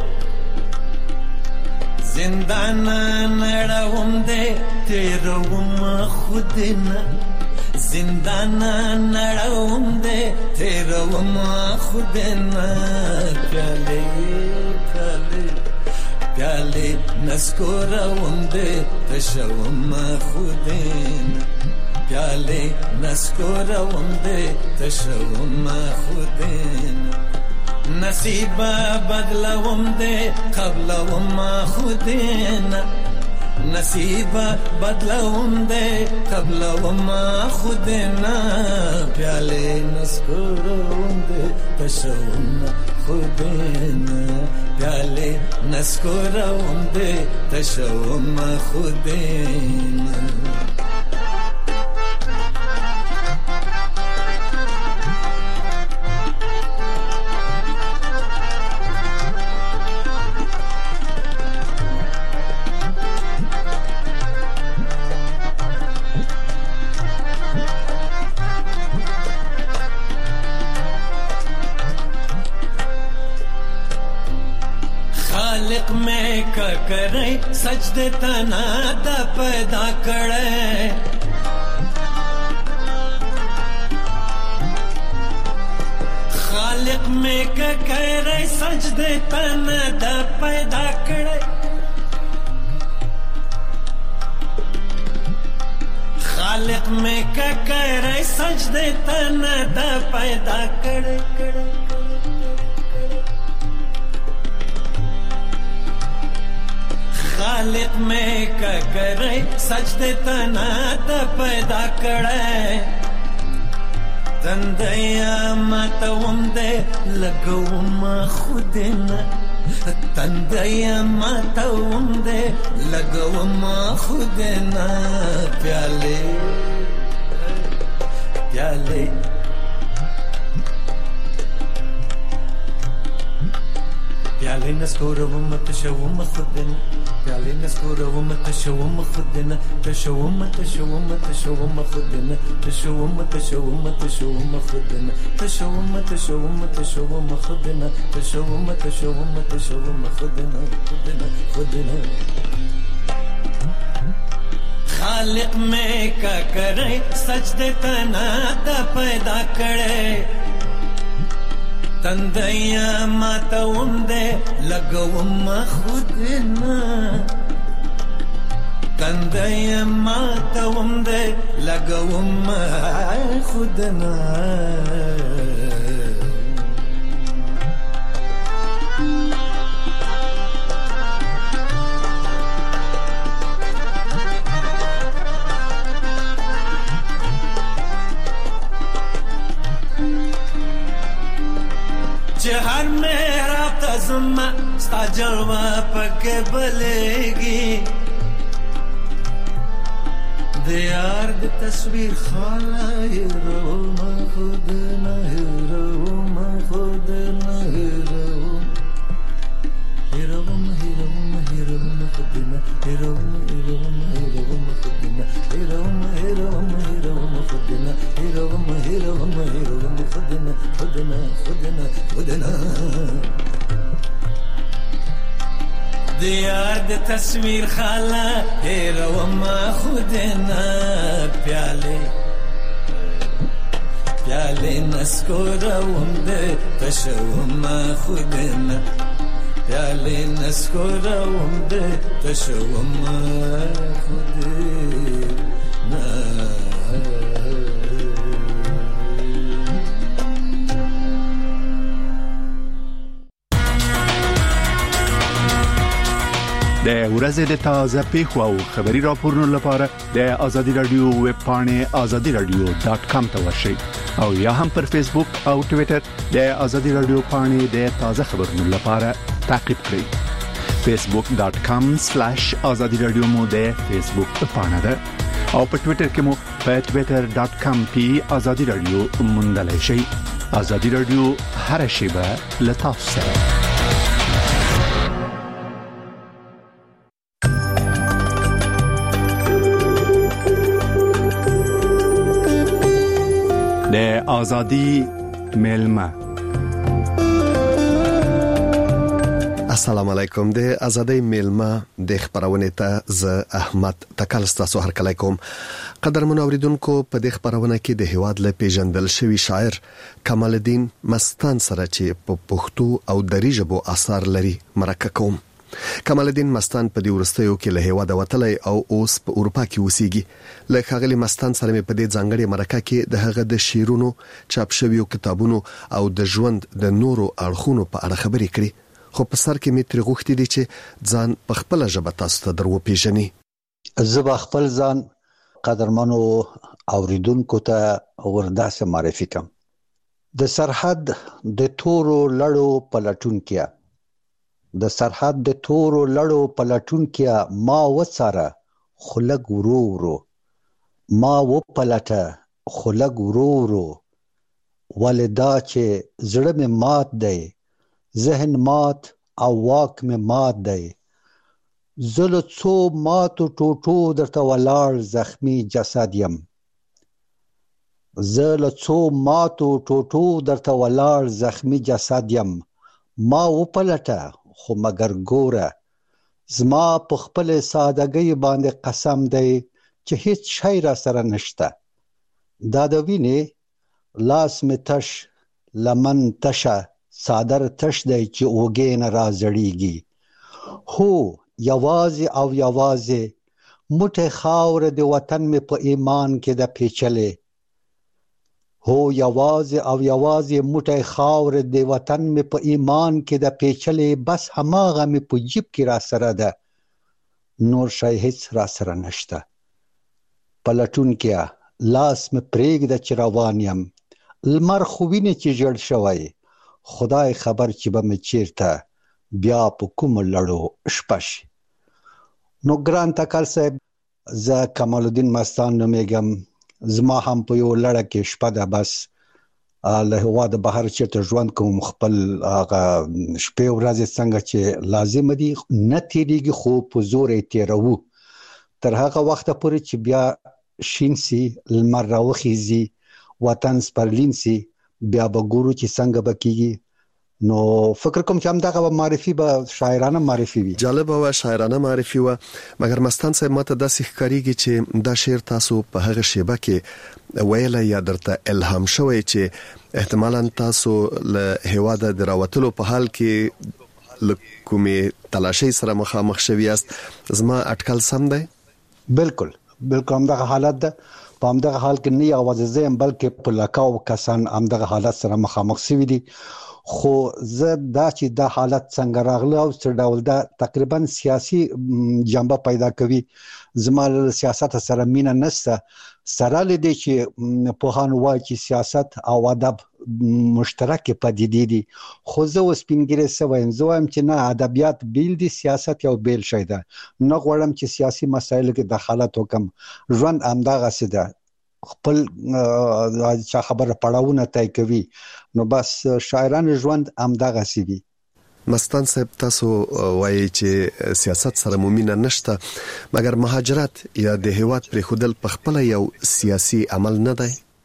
زندان نڑاوم دی تیروم خودنا زندان نڑاوم دے تیروم خودنا پیالے پیالے پیالے نسکوروم دے تشوم خودنا پیالے نسکوروم دے تشوم خودنا نصیب بدلوم دے قبلوم خودنا نصیب بدلوم دے قبلوم خودنا پیالے نسکوروم دے تشوم خودنا پیالے نسکوروم دے تشوم خودنا خالق میں کا کرے سجدے تنا دا پیدا کرے خالق میں کا کرے سجدے تنا دا پیدا کرے خالق میں کا کرے سجدے تنا دا پیدا کرے کرے خالق میں کا کرے سجدے تنا دا پیدا کرے تندیا ماتوم دے لگوم خودنا تندیا ماتوم دے لگوم خودنا پیالے پیالے پیالے نسکوروم تشوم خودنا پیالے نسکوروم تشوم خودنا تشوم تشوم تشوم خودنا تشوم تشوم تشوم خودنا تشوم تشوم تشوم خودنا تشوم تشوم تشوم خودنا خودنا خودنا خالق میں کا کرے سجدے تنا دا پیدا کرے تندیا ماتوم دے لگوم خودنا تندیا ماتوم دے لگوم خودنا हर मेरा तज़म स्ता जलवा पके बलेगी दियार दी तस्वीर खाला हीरो मैं खुद न हीरो मैं खुद न हीरो हीरो हीरो हीरो खुद न हीरो हीरो हीरो खुद न हीरो हीरो हीरो खुद न हीरो हीरो हीरो खुद न खुद न खुद न खुद न दियार दी तस्वीर खाला हीरो ما खुद न प्याले प्याले नस्कोरोम दे तशوم ما खुद न پیاله نسکورم ده تشوم خودی نه د ورځې د تازه پیښو او خبري راپورونو لپاره د آزادي رادیو ویب پاڼه آزادي رادیو ډاټ کام ته ورشئ او یا هم پر فیسبوک او ټوئیټر د آزادي رادیو پاڼه د تازه خبرونو لپاره تعقیب کړئ. فیسبوک ډاټ کام سلیش آزادي رادیو مو د فیسبوک پاڼه ده او په ټوئیټر کې مو په ټوئیټر ډاټ کام پی آزادي رادیو موندلای شئ. آزادي رادیو هر شیبه لتاف سره. د آزادی ملما. السلام علیکم. د آزادی ملما د خبرونه ته ز احمد تکل ستاسو هر کله کوم. قدرمن اوریدونکو په د خبرونه کې د هواد له پیژندل شوی شاعر کمال الدین مستان سره چې په پښتو او دری ژبو اثر لري مرکه کوم. کمال الدین مستان په دې ورستیو کې له هوا د وتلې او اوس په اروپا کې اوسېږي. له خاغلی مستان سره په دې ځانګړي مرکه کې د هغه د شیرونو چاپ شویو کتابونو او د ژوند د نورو اړخونو په اړه خبرې کړې. خو په سر کې مې تر غوښتي دي چې ځان په خپل ژبه تاسو ته درو پیژني. زه خپل ځان قدرمنو اوریدونکو ته ورداسه معرفي کوم. د سرحد د تورو لړو پلټون کې د سرحد د تورو لړو پلټون کې ما وڅاره خلګ ورو ورو ما و پلټه خلګ ورو ورو ولدا چې زړه مې مات دی ذهن مات او واک مې مات دی زله څو ماتو ټوټو درته ولاړ زخمی جسد یم زله څو ماتو ټوټو درته ولاړ زخمی جسد یم ما و پلټه خو مگر ګوره زما په خپل سادهګۍ باندې قسم دی چې هیڅ شی را سره نشته دا د وینې لاس می تش لمن تشه صادر تش دی چې اوګې نه را زړیږي هو یوازې او یوازې موټه خاور د وطن می په ایمان کې د پیچلې هو یوازې او یوازې موټه خاور د وطن می په ایمان کې د پیچلې بس هماغه می په جیب کې را سره ده نور شای هیڅ را سره نشته پلټون کې لاس می پریګ د چروان یم لمر خوینه چې جړ شوی خدای خبر چې به می چیرته بیا په کوم لړو شپش نو ګران تکل صاحب ز کمال الدین مستان نومېږم زما هم په یو لړه کې شپه ده بس له هوا د بهر چیرته ژوند کوم خپل هغه شپې ورځې څنګه چې لازم دي نه تیریږي خو په زور یې تیرو تر هغه وخت پورې چې بیا شینسي لمر راوخیږي وطن سپرلین سي بیا به ګورو چې څنګه بکیږي نو فکر کوم چې هم دغه معرفي به شاعرانه معرفي وي جالب او شاعرانه معرفي و مګر مستان صاحب ماته د سخکاریږي چې دا شعر تاسو په هغه شیبه کې ویل یا درته الهام شوی چې احتمالاً تاسو له هوا د دراوتلو په حال کې لکومه تلاشي سره مخامخ شوی است زما اټکل سم دی بالکل بالکل هم دغه حالت ده په هم دغه حال کې نه یوازې زم بلکې په لکاو کسان هم دغه حالت سره مخامخ شوی دي خو زه دا چې دا حالت څنګه راغله او څه ډول دا تقریبا سیاسي جنبه پیدا کوي زما سیاست سره مینه نشته سره لدی چې په هان وای چې سیاست او ادب مشترک پدیدې دي خو زه اوس پینګره سویم زه وایم چې نه ادبیات بیل دي سیاست یو بیل شي ده نه غواړم چې سیاسي مسایلو کې دخالت وکم ژوند امداغه سده خپل چا خبره پړاوونه تای کوي نو بس شاعران ژوند امداغه سي مستان صاحب تاسو وایي چې سیاست سره مومینه نشته مګر مهاجرت یا د هیواد پر خودل په خپل یو سیاسي عمل نه دی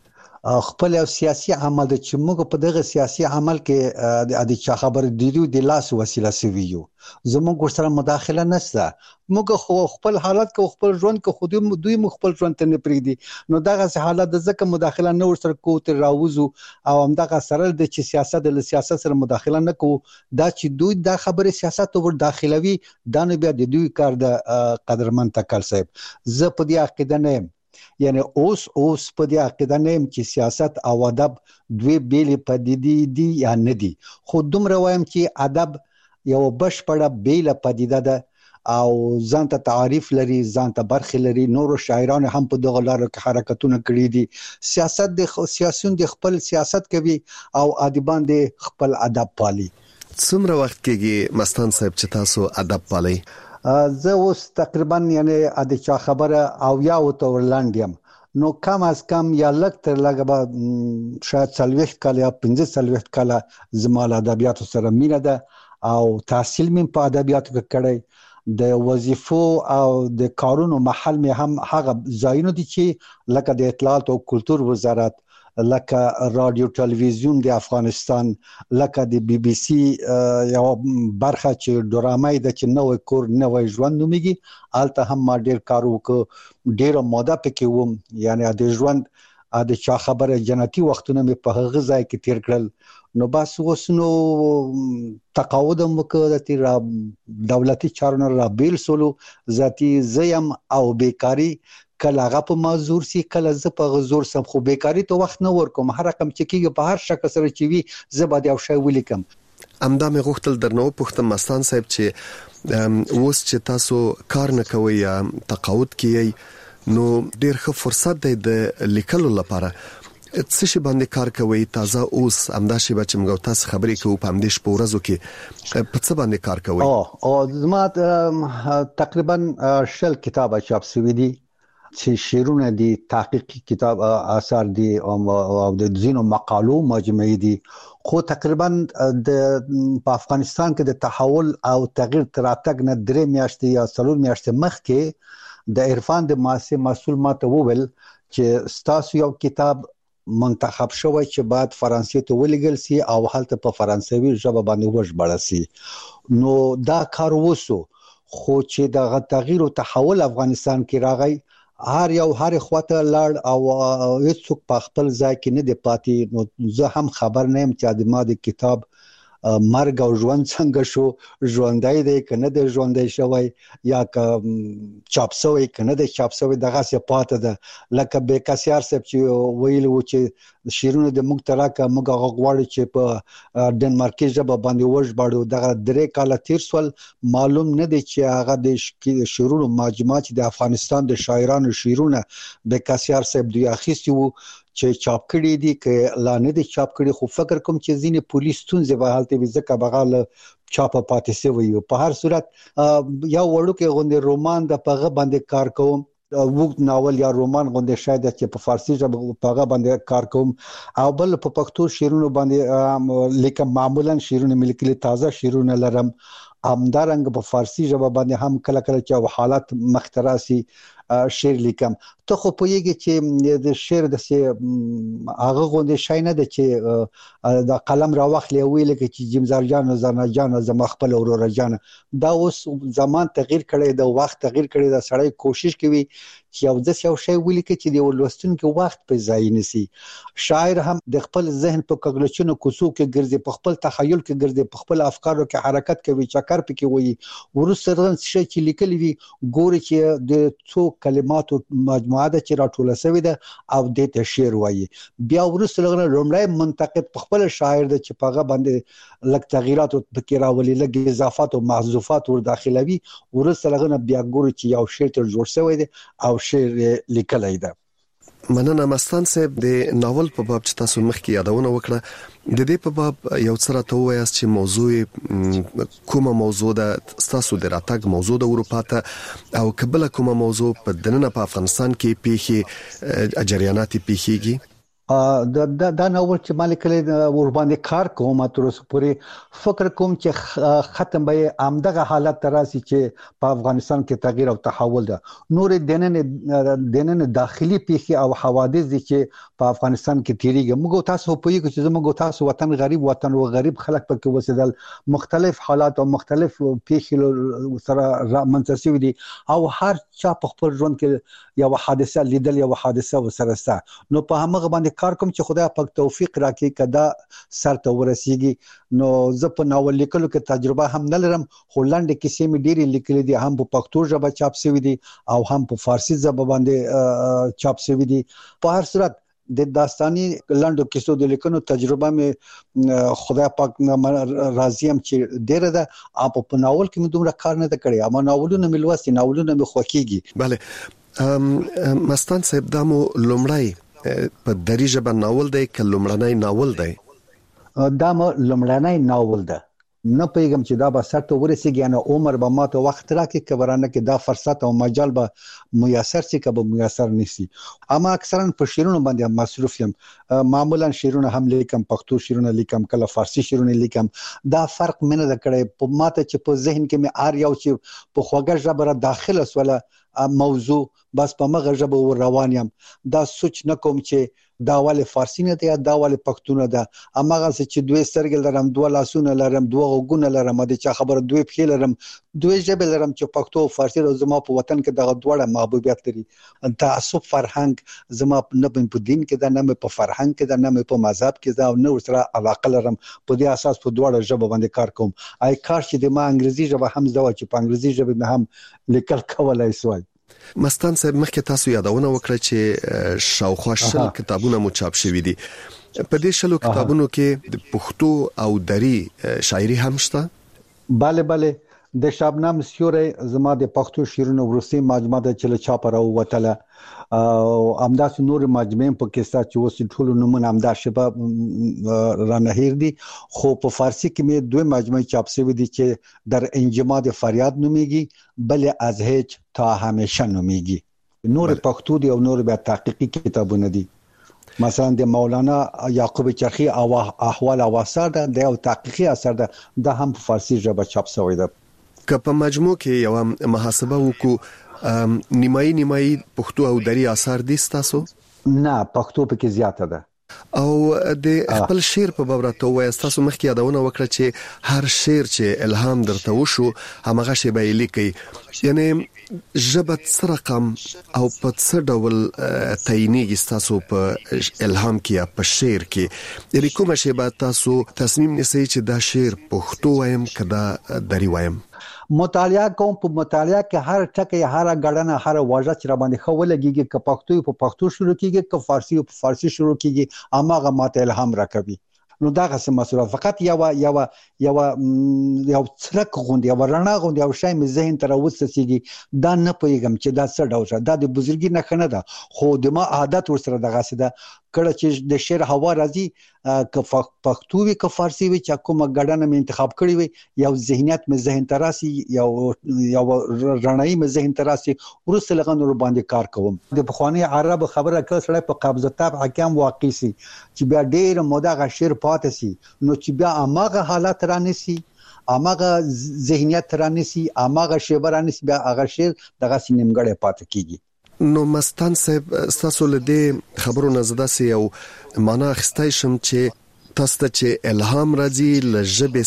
خپل او سیاسي عمل د چې موږ په دغه سیاسي عمل کې د چا خبر دیدو د لاس وسیله سویو زموږ سره مداخله نشته موږ خو خپل حالت کې خپل ژوند کې خو دوی مخ خپل ژوند ته نه پریږدي نو دغه حالت د ځکه مداخله نه ورسره کوو تر راوځو او هم دغه سره د چې سیاست د سیاست سره مداخله نه کوو دا چې دوی د خبره سیاست ور داخلوي دا نه بیا د دوی کار د قدرمن تکل صاحب زه په دې عقیده نه یعنی اوس اوس په دې عقیده نه چې سیاست او ادب دوی بیل پدیدې دي یا نه دي خو دومره وایم چې ادب یو بشپړه بیل پدیده ده او ځان ته تعریف لري ځان ته برخه لري نور شاعران هم په دغه لار کې حرکتونه کړی دي سیاست د سیاسيون د خپل سیاست کوي او ادیبان د خپل ادب پالي څومره وخت کېږي مستان صاحب چې تاسو ادب پالي زه اوس تقریبا یعنی د چا خبره او یا وته ورلاندیم نو کم از کم یا لک تر لګه به شاید څلوېښت کال یا پنځه څلوېښت کال زمال ادبیات سره مینه ده او تحصیل مې په ادبیاتو کې کړی د وظیفو او د کارونو محل مې هم هغه ځایونه دي چې لکه د اطلاعات او کلتور وزارت لکه رادیو ټلویزیون د افغانستان لکه د بي بي سي یو برخه چې ډرامای د چې نوې کور نوې ژوند نوميږي الته هم ما ډیر کار وکړ ډیر موده پکې ووم یعنی د ژوند د چا خبره جنتی وختونه مې په هغه ځای کې تیر کړل نو بس وسنو تقاعد مکه د تیر دولتي چارو را بیل سولو ذاتی زیم او بیکاری کله هغه په مازور سي کله ز په غزور سم خو بیکاری ته وخت نه ورکوم هر رقم چې کیږي په هر شکل سره چې وي زه به دا شی ولیکم امدا مې غوښتل درنو پوښتنه مستان صاحب چې اوس چې تاسو کار نه کوي یا تقاعد کوي نو ډیر ښه فرصت دی د لیکلو لپاره څه شي باندې کار کوي تازه اوس امدا شي به چې موږ تاسو خبرې کوو په همدې شپورزو کې په څه باندې کار کوي او او زما تقریبا شل کتابه چاپ شوی دي چې شیرونه دي تحقیقي کتاب آثار دي او د زینو مقالو مجموعه دي خو تقریبا د په افغانستان کې د تحول او تغییر تراتګ نه درې میاشتې یا څلور میاشتې مخکې د عرفان د مؤسسه مسؤل ماته وویل چې ستاسو یو کتاب منتخب شوی چې بعد فرانسې ته ولېګل سي او هلته په فرانسوي ژبه باندې وژباړل سي نو دا کار وسو خو چې د تغییر او تحول افغانستان کې راغی هر یو هر خواته لاړ او هیڅوک په خپل ځای کې نه دی پاتې نو زه هم خبر نه يم چې د ما د کتاب مرګ او ژوند څنګه شو ژوندای دی کنه د ژوندای شوی یا ک چاپ شوی کنه د چاپ شوی دغه څه پاتې ده لکه بیکاسیار صاحب چې ویل و چې شیرونه د موږ تراکه موږ غواړو چې په ډنمارکي ژبه باندې وژباړو دغه درې کال تیر سول معلوم نه دی چې هغه د شیرونو مجموعه چې د افغانستان د شاعرانو شیرونه بیکاسیار صاحب دوی اخیستي وو چې چاپ کړي دي ک لا نه دي چاپ کړي خو فکر کوم چې ځینې پولیس تونځه به حالت وزکه بغاله چاپ پاتې سوی په هر صورت یا وړو کې غونډه رومان د پغه باندې کار کوم وګت ناول یا رومان غونډه شاید چې په فارسی ژبه پغه باندې کار کوم او بل په پښتو شیرونو باندې لیکم معمولا شیرونه ملکي تازه شیرونه لرم امدارنګ په فارسی ژبه باندې هم کله کله چې حالت مختراسي شعر لیکم ته خو پوهیږي چې د شعر د سي هغه غونډه شای نه ده چې د قلم را واخلې ویل کې چې جمزار جان زنا جان زما خپل اورور جان دا اوس زمان تغییر کړي د وخت تغییر کړي د سړی کوشش کوي چې یو د یو شی ویل کې چې د ولوستونکو وخت په ځای نسی شاعر هم د خپل ذهن په کګلچونو کوڅو کې ګرځي په خپل تخیل کې ګرځي په خپل افکارو کې حرکت کوي چکر پکې وي ورسره شي چې لیکلي وي ګوري چې د څو کلماتو مجموعه ده چې راټوله شوی ده او د ته شعر وایي بیا ورسره لومړی منتقد په خپل شاعر د چې پاغه باندې لک تغیرات پکې راولي لګ اضافات او محذوفات ور داخلوي ورسره بیا ګوري چې یو شعر تر جوړ شوی دی او شعر لیکلای ده مننه مستان صاحب د ناول په باب چې تاسو مخکې یادونه وکړه د دې په باب یو څه راته وایاست چې موضوع کومه موضوع ده تاسو د راتګ موضوع د اروپا ته او کبل کومه موضوع په دننه په افغانستان کې پیخي جریانات پیخيږي دا دا ناول چې مالک له ور باندې کار کوم تر اوسه پورې فکر کوم چې ختم به امدغه حالت تراسي چې په افغانستان کې تغییر او تحول ده. نور دننه دننه داخلي پیښې او حوادث دي چې په افغانستان کې تیریږي. موږ تاسو په یو چې موږ تاسو وطن غریب وطن او غریب خلک پکې وسیدل مختلف حالات او مختلف پیښې سره منځسوي دي او هر چا په خپل ژوند کې یو حادثه لیدل یو حادثه وسره ستا نو په هغه باندې کار کوم چې خدای پاک توفیق راکړي کدا سر ته ورسیږي. نو زه په ناول لیکلو کې تجربه هم نه لرم خو لاندې کیسې مې ډېری لیکلې دي هم په پښتو ژبه چاپ شوی دي او هم په فارسی ژبه باندې چاپ شوی دي. په هر صورت د داستاني لاندو کیسو د لیکنو تجربه مې خدای پاک راضي هم چې ډېر ده اپ په ناول کې مې دومره کار نه کړی اما ناولونه مې لوستي ناولونه مې خوښيږي. بله مستان صاحب دمو لومړی په دری ژبه ناول دی که لومړنی ناول دی؟ دا مو لومړنی ناول ده. نه پیغام چې دا به سره ورسیږي نه عمر به ماته وخت راکړي کبرانه کې دا فرصت او مجال به میسر سي کبه میسر نشي. اما اکثرا په شیرونو باندې مصروف یم. معمولا شیرونه هم لیکم پښتو شیرونه لیکم کله فارسی شیرونه لیکم. دا فرق مینه د کړي په ماته چې په ذهن کې مې ار یو چې په خوګه ژبه داخله سواله موضوع بس په مغه ژبه روان یم. دا سوچ نه کوم چې دا ول فارسی نه دی دا ول پښتو نه ده. امغه چې دوی سترګل لرم دوه لاسونه لرم دوه غوګونه لرم د چا خبره دوی په لرم دوی ژبه لرم چې پښتو او فارسی او زما په وطن کې دغه دوړه محبوبیت لري. تعصب فرهنګ زما نه په دین کې دا نه په فرهنګ کې دا نه په مذهب کې دا نه ورسره علاقه لرم. په دې اساس په دوړه ژبه باندې کار کوم. آی کار چې د ما انګریزي ژبه هم زده چې په انګریزي ژبه مې هم لیکل کولای سوای. مستان صاحب مخکې تاسو یادونه وکړه چې شاوخوا شل کتابونه مو چاپ شوي دي. په دې شلو کتابونو کې د پښتو او دری شاعري هم شته؟ bale bale د شابنام سیوري زما د پښتو شیرونو ورسي مجموعه د چله چاپ راو وتله او امداس نور مجموعه په کې سات چې وسې ټول نمونه امدا شباب رانهیر دي. خو په فارسی کې مې دوه مجموعه چاپ شوی دي چې در انجماد فریاد نوميږي بل از هیڅ تا همیشه نوميږي. نور پښتو دي او نور بیا تحقیقي کتابونه دي. مثلا د مولانا یعقوب چرخی او احوال او اثر د او تحقیقي اثر ده د هم په فارسی ژبه چاپ شوی ده. که په مجموع کې یو محاسبه وکړو نیمایي نیمایي پښتو او دری اثر دي تاسو؟ نه پښتو پکې زیاته ده. او د خپل شعر په باب راته وایي تاسو مخکې یادونه وکړه چې هر شعر چې الهام درته وشو همغه شی به لیکي. یعنی ژبه څه رقم او په څه ډول تعینېږي تاسو په الهام کې یا په شعر کې؟ یعنی کومه شی به تاسو تصمیم نیسئ چې دا شعر پښتو وایم کدا دری وایم؟ مطالعه کوم. په مطالعه کې هر ټکی هر غړنه هر واژه چې را باندې خو لګيږي ک پښتو په پښتو شروع کیږي ک فارسی په فارسی شروع کیږي اماغه ماته الهام راکوي. نو دا غسه مسوله فقط یو یو یو یو څرک غوندي یو رڼا غوندي او شای مې ذهن تر وسسيږي دا نه پويګم چې دا څه ډول ده. دا د بزرګي نه خنه ده خو د ما عادت ورسره دغه څه ده کله چې د شعر هوا راځي ک پښتو وی ک فارسی وی چې کومه غړنه مې انتخاب کړی وي یو ذهنیت مې ذهن تراسي یو یو رڼایي مې ذهن تراسي ورسره لغون ور باندې کار کوم. د بخوانی عرب خبره کړه سره په قبضه تاب حکم واقع سي چې بیا ډېر موده غ شعر پاتې سي نو چې بیا اماغه حالت رانسي اماغه ذهنیت رانسي اماغه شعر رانسي بیا هغه شعر دغه سینمګړې پاتې کیږي. نو مستان صاحب تاسو له دې خبرو نه زده سي او معنا اخستای شم چې تاسو ته چې الهام راځي له ژبې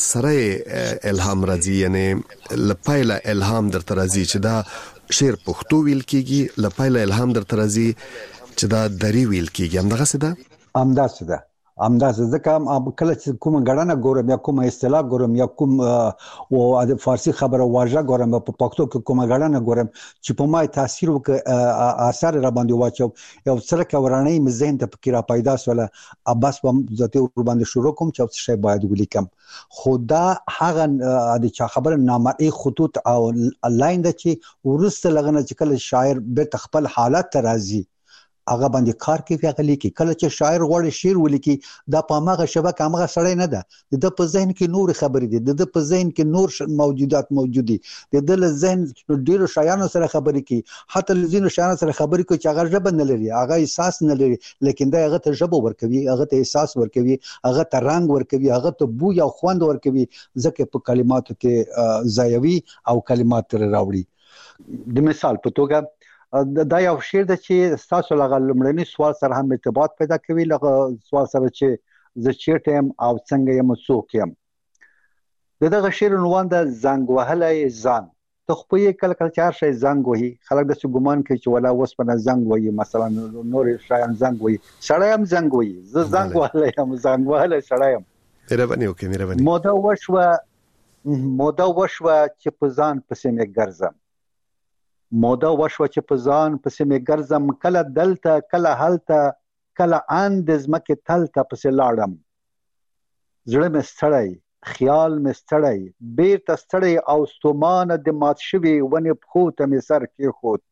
سره الهام راځي یعنی لپایله الهام درته راځي چې دا شعر پښتو ویل کیږي لپایله الهام درته راځي چې دا دری ویل کیږي همدغه څه ده؟ همداسې ده همداس ځکه کله چې کوم غړنه ګورم یا کوم اصطلاح ګورم یا کوم او د فارسی خبره واژه ګورم په پښتو کې کوم غړنه ګورم چې په ما تاثیر وک اثر را باندې واچو یو څه کورانه مې ذهن ته فکر پیدا سواله اباس په ذاته ور باندې شروع کوم چې څه شی باید ولیکم. خدا هغه د چا خبره نامرئي خطوط او لاین د چې ورسته لغنه چې کله شاعر به خپل حالت راځي هغه باندې کار کوي هغه لیکي کله چې شاعر غوړي شعر ولیکي دا په هغه شبکه هغه سړی نه ده د په ذهن کې نور خبرې دي د په ذهن کې نور موجودات موجود دي د دل ذهن ډیرو شایانو سره خبرې کوي حتی لزینو شایانو سره خبرې کوي چې هغه ژبه نه لري هغه احساس نه لري لیکن دا هغه ته ژبه ورکوي هغه ته احساس ورکوي هغه ته رنگ ورکوي هغه ته بوی او خوند ورکوي ځکه په کلماتو کې ځایوي او کلمات تر راوړي د مثال په توګه دا یو شعر د چې تاسو لغه لمړنی سوال سره هم ارتباط پیدا کوي لغه سوال سره چې ز چیرته او څنګه یم څوک یم دغه شعر عنوان د زنګ وهلای ځان ته خو یې کله کله چار شي زنګ وهي خلک د ګمان کوي چې ولا وس په زنګ وهي مثلا نور شایان زنګ وهي سړی هم زنګ وهي ز زنګ وهلای هم زنګ وهلای سړی هم مهرباني وکړئ مهرباني مودا وشوه مودا وشوه چې په ځان پسې مې ګرځم مودا وشوه چې په ځان پسې مې ګرځم کله دلته کله هلته کله اند زمکه تلته پسې لاړم زړه مې ستړی خیال مې ستړی بیرته ستړی او ستومانه د مات شوي ونې پښو ته مې سر کېښود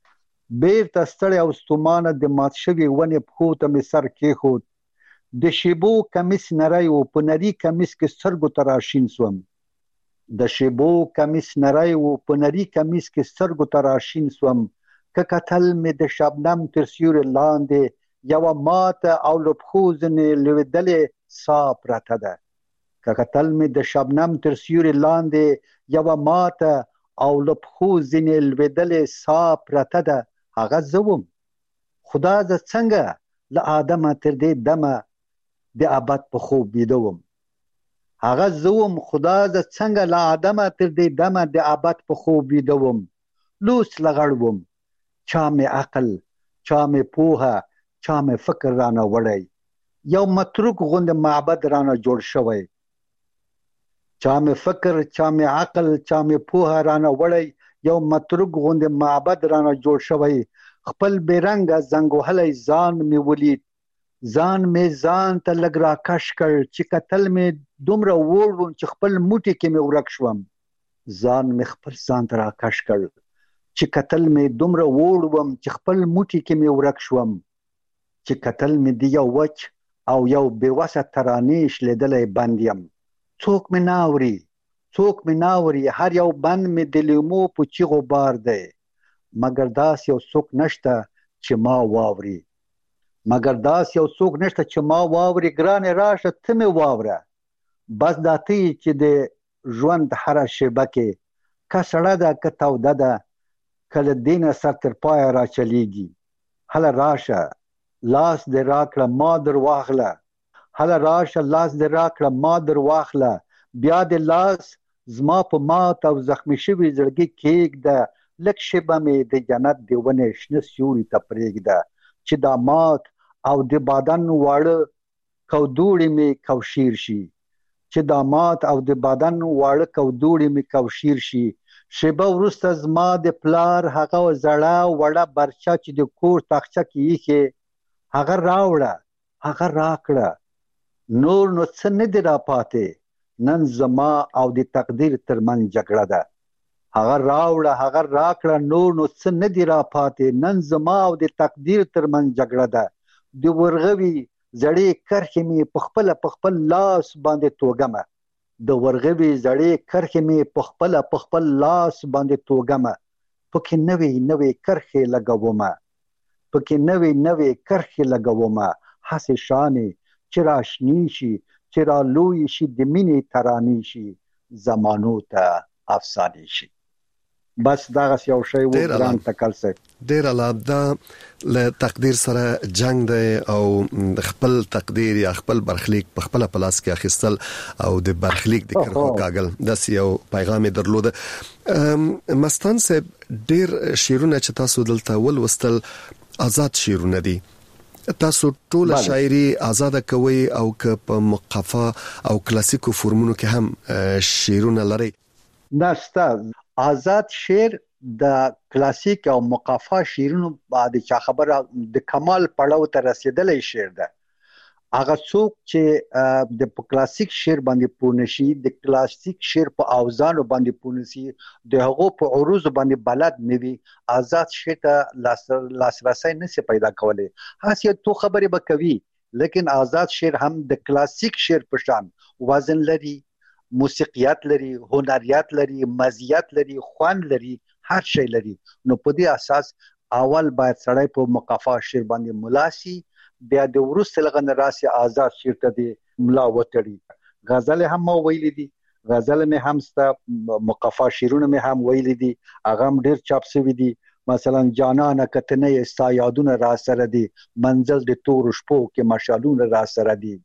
بیرته ستړی او ستومانه د مات شوي ونې پښو ته مې سر کېښود د شیبو کمیس نری و په نری کمیس کې سترګو ته راشین سوم د شیبو کمیس نری و په نری کمیس کې سترګو ته راشین سوم که کتل مې د شبنم تر سیوري لاندې یوه ماته او له پښو ځینې لوېدلې ساه پرته ده که کتل مې د شبنم تر سیوري لاندې یوه ماته او له پښو ځینې لوېدلې ساه پرته ده هغه زه وم خدا زه څنګه له آدمه تر دې دمه د ابد په خوب ویده وم هغه زه وم خدا زه څنګه له آدمه تر دې دمه د ابد په خوب ویده وم لوس لغړ وم چا مې عقل چا مې پوهه چا مې فکر رانه وړی یو متروک غوندې معبد رانه جوړ شوی چا مې فکر چا مې عقل چا مې پوهه رانه وړی یو متروک غوندې معبد رانه جوړ شوی خپل بیرنګه زنګ وهلی ځان مې ولید ځان مې ځان ته لږ راکش کړ چې کتل مې دومره وړ وم چې خپل موټي کې مې ورک شوم ځان مې خپل ځان ته راکش کړ چې کتل مې دومره وړ وم چې خپل موټي کې مې ورک شوم چې کتل مې د یو وچ او یو بېوسه ترانې شلېدلی بند یم څوک مې نه اوري څوک مې نه اوري هر یو بند مې د لیمو په چیغو بار دی مګر داسې یو څوک نشته چې ما واوري مګر داسې یو څوک نشته چې ما واوري ګرانې راشه ته مې واوره بس دا ته چې د ژوند هره شیبه کې که سړه ده که توده ده که له دې نه سر تر پایه راچلیږي هله راشه لاس دې راکړه ما در واخله هله راشه لاس دې راکړه ما در واخله بیا دې لاس زما په مات او زخمي شوي زړګي کېږده لږ شیبه مې د جنت د ونې شنه سیوري ته پرېږده چې دا مات او د بدن واړه کودوړې مې کوشیر شي چې دا مات او د بدن واړه کودوړې مې کوشیر شي شیبه وروسته زما د پلار هغه زړه وړه برچه چې د کور تاخچه کې ایښې هغه راوړه هغه راکړه نور نو څه نه دي راپاتې نن زما او د تقدیر ترمنځ جګړه ده هغه راوړه هغه راکړه نور نو څه نه دي راپاتې نن زما او د تقدیر ترمنځ جګړه ده د ورغوي زړې کرښې مې په خپله په خپل لاس باندې توږمه د ورغوي زړې کرښې مې په خپله په خپل لاس باندې توږمه پکې نوې نوې کرښې لګومه پکې نوې نوې کرښې لګومه هسې شانې چې راشنی شي چې را لوی شي د مینې ترانې شي زمانو ته افسانې شي بس دغه یو شی و ګران تکل سه ډیر علاوه له تقدیر سره جنگ دی او خپل تقدیر یا خپل برخلیک په خپل پلاس کې اخیستل او د برخلیک د کرخو کاغل د یو پیغام درلوده مستان صاحب ډیر شیرونه چې تاسو دلته ول وستل آزاد شیرونه دي تاسو ټول شاعري آزاد کوي او که په مقفا او کلاسیکو فورمونو کې هم شیرونه لري نشته آزاد شعر د کلاسیک او مقفا شعرونو بعد چې خبره د کمال پړاو ته رسیدلې شعر ده هغه څوک چې د کلاسیک شعر باندې پونشي د کلاسیک شعر په اوزانو باندې پونشي د هغو په عروض باندې بلد نوي آزاد شعر ته لاسرسي نشي پیدا کولای. هڅه تو خبرې به کوي لیکن آزاد شعر هم د کلاسیک شعر په شان وزن لري، موسیقیات لري، هنریات لري، مزیات لري، خوان لري، هر شی لري. نو په دې اساس اول باید سړی په مقفا شعر باندې ملاسي، بیا د ورسته لغن راسي آزاد شعر ته دی ملا وتړي. غزل هم ویلي دي، غزل مې هم ستا مقفا شعرونه مې هم ویلي دي، هغه هم ډیر چاپ شوي دي. مثلا جانانه کتنه استا یادونه را سره دي، منزل د تور شپو کې مشالونه را سره دي.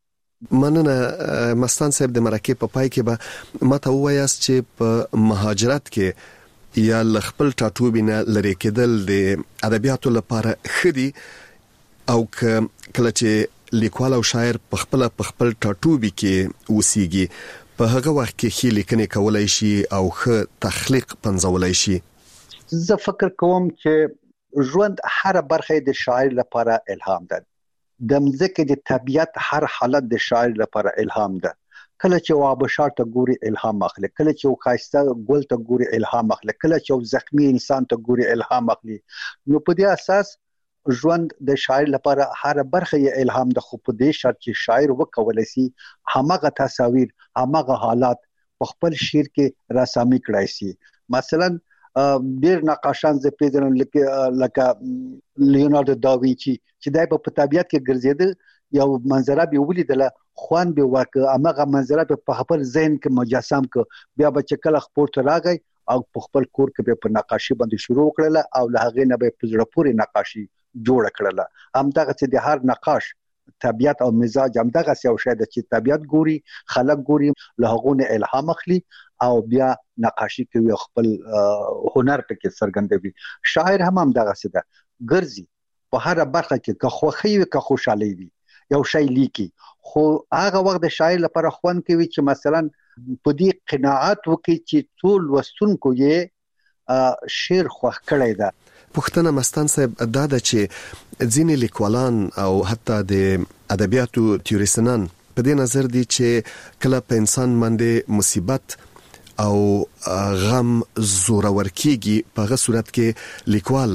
مننه مستان صاحب. د مرکه په پای کې به ماته وایاست چې په مهاجرت کې یا خپل ټاټوبینه لري کېدل د ادبیاتو لپاره خدي او کله چې لیکوال او شاعر په خپل په خپل ټاټوبي کې وسیږي په هغه وخت کې خې لیکنې کولای شي او خ تخلیق پنځولای شي. زه فکر کوم چې ژوند هر برخه د شاعر لپاره الهام ده. د مځکه د طبيعت هر حالت د شاعر لپاره الهام ده. کله چې وابشار ته ګوري الهام اخلي، کله چې وخایسته ګل ته ګوري الهام اخلي، کله چې زخمی انسان ته ګوري الهام اخلي. نو په دې اساس ژوند د شاعر لپاره هر برخه یې الهام ده، خو په دې شرط چې شاعر وکولای شي همغه تصاویر، همغه حالات په خپل شعر کې رسامي کړای شي. مثلا ډیر نقاشان ز پیژنم لکه لیوناردو دا وینچي چې دای په طبيعت کې ګرځیدل، یو منظره به ولیدله، خوان به ورکه، هغه منظره په خپل ذهن کې مجسم ک، بیا به چې کله خپل ته راغی او په خپل کور کې به په نقاشي باندې شروع کړله او له هغه نه به په زړه پورې نقاشي جوړ کړله. همدغه چې د هر نقاش طبيعت او مزاج همدغه یو شی د چې طبيعت ګوري، خلک ګوري، له هغه نه الهام اخلي او بیا نقاشي کوي، خپل هنر پکې څرګندوي. شاعر هم همدغه څه ده، ګرځي په هر برخه کې که خوخي وي که خوشالي وي یو شی لیکي. خو هغه وخت د شاعر لپاره خوان کوي چې مثلا په دې قناعت وکړي چې ټول وستونکو یې شعر خوښ کړی ده. پښتنه مستان صاحب دا د چې ځینې لیکوالان او حتی د ادبیاتو تیوریسنان په دې نظر دي چې کله په انسان باندې مصیبت او غم زورور کیږي په هغه صورت کې لیکوال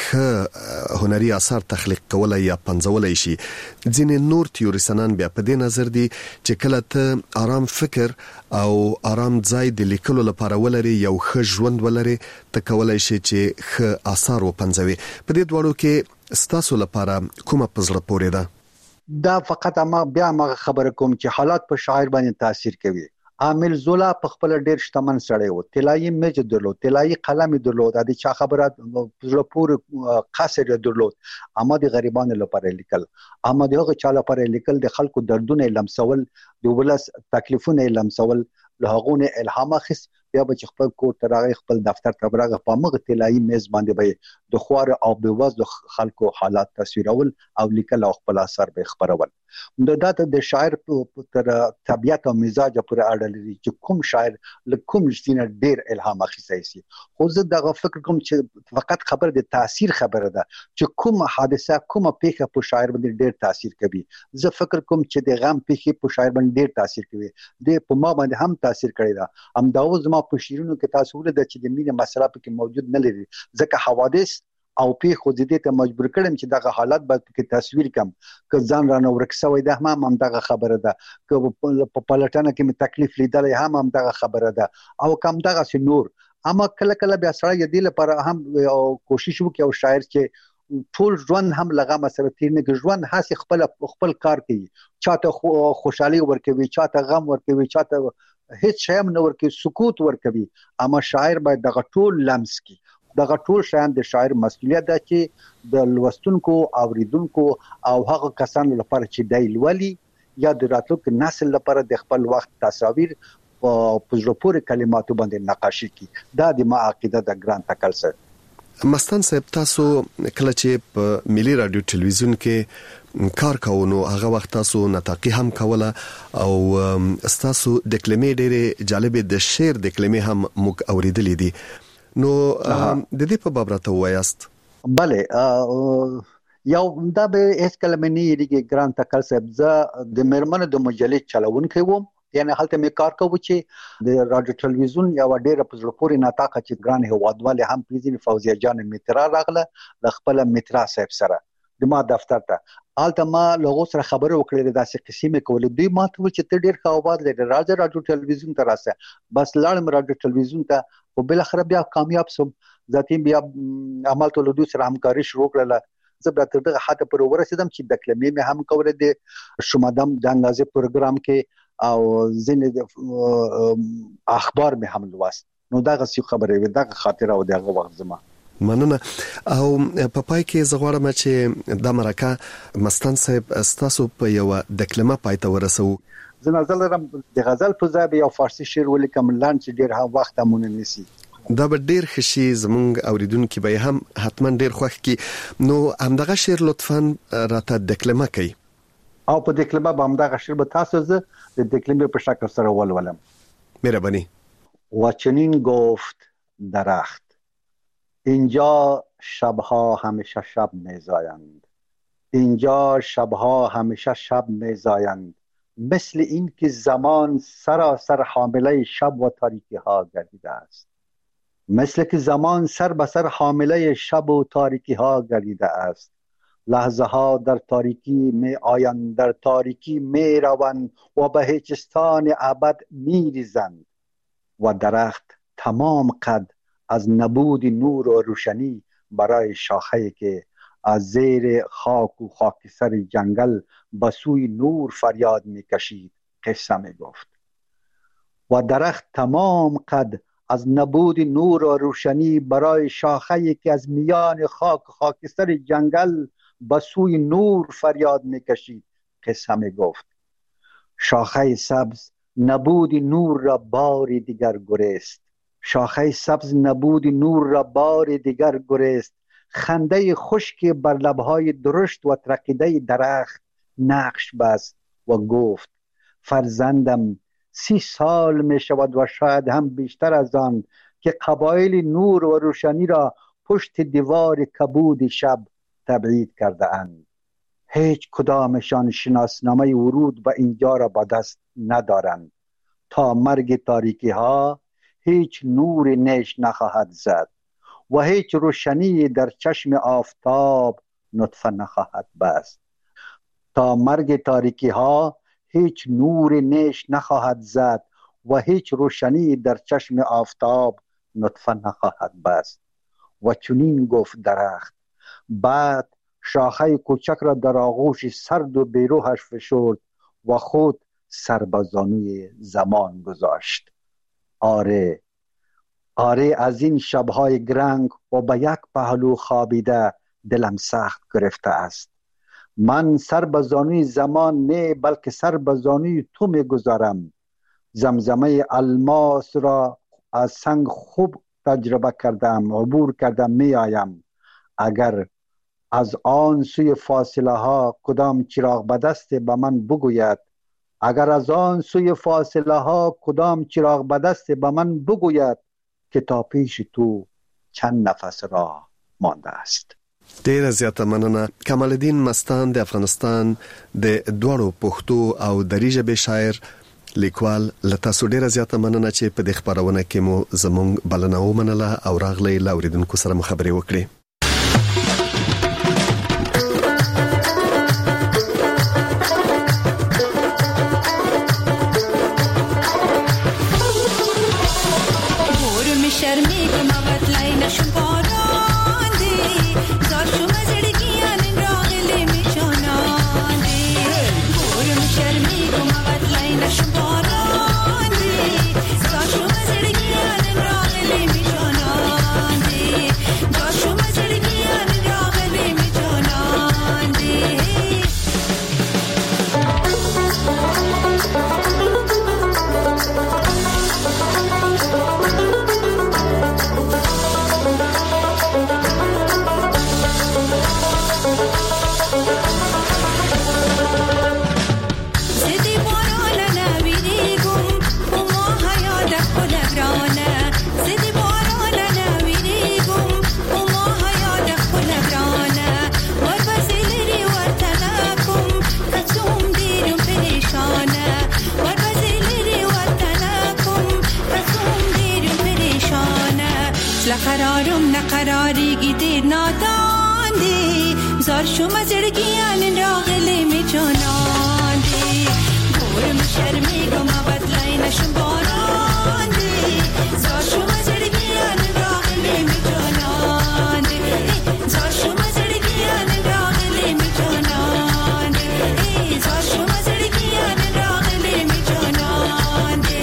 خ هنري اثار تخلیق کولای یا پنځولای شي. ځینې نور تیوریسنان بیا په دې نظر دي چې کله ته آرام فکر او آرام ځای د لیکلو لپاره ولري، یو ښه ژوند ولري، ته کولای شي چې ښه آثار وپنځوي. په دې دواړو کې ستاسو لپاره کومه پزړه پورې ده؟ دا فقط ما بیا ما خبره کوم چې حالات په شاعر باندې تاثیر کوي. عامل زولا په خپل ډیر شتمن سړی و، طلایي میج درلود، طلایي قلم درلود، د چا خبره زړه پورې قصر درلود. اما د غریبانو لپاره لیکل، اما دغه چا لپاره لیکل د خلکو دردونه لمسول، د ولس تکلیفونه لمسول، له هغه نه الهام اخیست. بیا به خپل کور ته راغی، خپل دفتر ته راغی، په مغه طلایي میز باندې به د خوار او بېوزلو خلکو حالات تصویرول او لیکل او خپل اثر به خبرول. د داته د شاعر تر طبيعت او مزاج پورې اړه لري چې کوم شاعر له کوم ځینه ډیر الهام اخیستی شي. خو زه دغه فکر کوم چې فقط خبر د تاثیر خبره ده چې کوم حادثه، کومه پیښه په شاعر باندې ډیر تاثیر کوي. زه فکر کوم چې د غم پیښه په شاعر باندې ډیر تاثیر کوي، د په ما باندې هم تاثیر کړی ده. هم دا اوس ما په شیرونو کې تاسو ولید چې د مینه مسله پکې موجود نه لري، ځکه حوادث او پیښو د دې ته مجبور کړم چې دغه حالت به کې تصویر کم، که ځان رانه ورکسوي ده هم هم دغه خبره ده، که په پلټنه کې می تکلیف لیدل هم هم دغه خبره ده، او کم دغه س نور. اما کله کله بیا سره د لپاره هم کوشش وکړي او شاعر چې ټول ژوند هم لغه مسله تیر نه کې ژوند هڅه خپل خپل کار کوي، چاته خوشحالي ورکوي، چاته غم ورکوي، چاته هیڅ شی هم نه ورکوي، سکوت ورکوي. اما شاعر باید دغه ټول لمس کړي. دغه ټول شیان د شاعر مسؤلیت ده چې د لوستونکو، اوریدونکو او هغه کسانو لپاره چې دی لولي یا د راتلونکي نسل لپاره د خپل وخت تصاویر په زړه پورې کلماتو باندې نقاشي کړي. دا د ما عقیده د ګران تکل سره. مستان صاحب، تاسو کله چې په ملي رادیو ټلویزیون کې کار کوونو هغه وخت تاسو نطاقي هم کوله او تاسو د کلمې ډېرې جالبې د شعر د کلمې هم موږ اوریدلې دي. نو د دې په باب راته وایاست؟ بله، یو دا به هیڅ کله مې نه یریږي ګران تکل صاحب، زه د میرمنو د مجلې چلونکی وم، یعنی هلته مې کار کوو چې د رادیو تلویزیون یو ډېره په زړه پورې ناطقه چې ګران هیوادوالې هم پیژني، فوزیه جان میترا راغله د خپل میترا صاحب سره د ما دفتر ته. هلته ما له هغو سره خبرې وکړې، داسې قصې مې کولې. دوی ما ته وویل چې ته ډېر ښه آواز لرې، راځه رادیو تلویزیون ته راسه. بس لاړم رادیو تلویزیون ته، خو بالاخره بیا کامیاب شوم. ذاتي بیا همالته له دوی سره همکاري شروع کړله. زه بیا تر دغه حده پورې ورسېدم چې د کلمې مې هم کولې د شمادم د انګازې پروګرام کې، او ځینې اخبار مې هم لوست. نو دغسې خبرې وې، دغه خاطره او دغه وخت زما. مننه. او په پای کې زه غواړم چې د مرکه مستان صاحب ستاسو په یو د کلمه پای ته ورسو. زه نظر لرم د غزل په ځای یو فارسی شعر ولیکم لاند چې ډېر هم وخت مونږ نیسي. دا به ډیر خشي زمونږ اوریدونکو به هم حتما ډیر خوښ کی. نو همدغه شعر لطفاً راته دکلمه کړئ. او په دکلمه به همدغه شعر به تاسو زه د دکلمه په شکل سره ولولم. مهربانی. و چنین گفت درخت اینجا شبها همیشه شب میزایند، اینجا شبها همیشه شب میزایند، مثل این که زمان سراسر حامله شب و تاریکی ها گردیده است، مثل که زمان سر به سر حامله شب و تاریکی ها گردیده است. لحظه ها در تاریکی می آیند، در تاریکی می روند و به هیچستان ابد می ریزند. و درخت تمام قد از نبود نور و روشنی برای شاخه‌ای که از زیر خاک و خاکستر جنگل به سوی نور فریاد می کشید قصه می گفت. و درخت تمام قد از نبود نور و روشنی برای شاخه‌ای که از میان خاک و خاکستر جنگل به سوی نور فریاد میکشید قصه میگفت. شاخه سبز نبود نور را بار دیگر گریست، شاخه سبز نبود نور را بار دیگر گریست. خنده خشک بر لبهای درشت و ترقیده درخت نقش بست و گفت فرزندم سی سال می شود و شاید هم بیشتر از آن که قبایل نور و روشنی را پشت دیوار کبود شب تبعید کرده اند. هیچ کدامشان شناسنامه ورود به اینجا را با دست ندارند. تا مرگ تاریکی ها هیچ نور نیش نخواهد زد و هیچ روشنی در چشم آفتاب نطفه نخواهد بست. تا مرگ تاریکی ها هیچ نور نیش نخواهد زد و هیچ روشنی در چشم آفتاب نطفه نخواهد بست. و چنین گفت درخت. بعد شاخه کوچک را در آغوش سرد و بیروحش فشرد و خود سر به زانوی زمان گذاشت. آره آره از این شبهای گرنگ و به یک پهلو خوابیده دلم سخت گرفته است. من سر به زانوی زمان نه بلکه سر به زانوی تو می گذارم. زمزمه الماس را از سنگ خوب تجربه کردم، عبور کردم، می آیم. اگر از آن سوی فاصله ها کدام چراغ به دست به من بگوید، اگر از آن سوی فاصله ها کدام چراغ به دست به من بگوید که تا پیش تو چند نفس راه مانده است. ډیره زیاته مننه. کمال الدین مستان د افغانستان د دوړو پښتو او دری ژبې شاعر لیکوال، لته سو ډیره زیاته مننه چې په دې خبرونه کې مو زموږ بلنه ومنله او راغلی لاوریدونکو سره خبرې وکړي. Joshua ډیر نادان دي زار شو مزړګیان راغلي می جانان دي ګورم شرمېږم بدلای نشم باران دي زار شو مزړګیان راغلي می جانان دي زار شو مزړګیان راغلي می جانان دي زار شو مزړګیان راغلي می جانان دي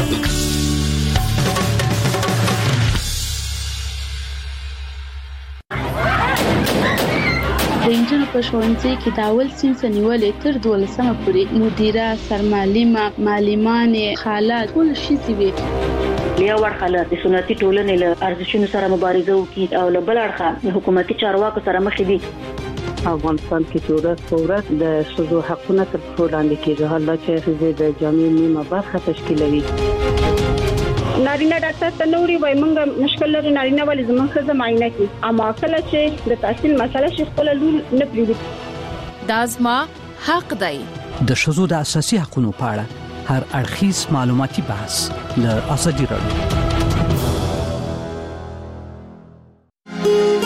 د انجن په ښوونځي کې د اول صنف نیولې تر دولسمه پورې مدیره سرمعلمه معلمان خاله ټول شي وي لیا ورخاله د سنتي ټولنې له ارزښتونو سره مبارزه وکړي او له بل اړخه حکومتي چارواکو سره مخ دي افغانستان کې ټولنه ثورت د شذو حقونه تر څو لاندې کېږي حالا چې د جامع نیمه برخه تشکیلوي نارینه ډاکټر ته نوري وای مونږ مشکل لري نارینه ولې زموږ څه معاینه کوي اما کله چې د تحصیل مسله شي خپل لول نه پریږدي دازما حق دی د شذو د اساسي حقوقو په اړه هر اړخیز معلوماتي بحث له ازادي راډیو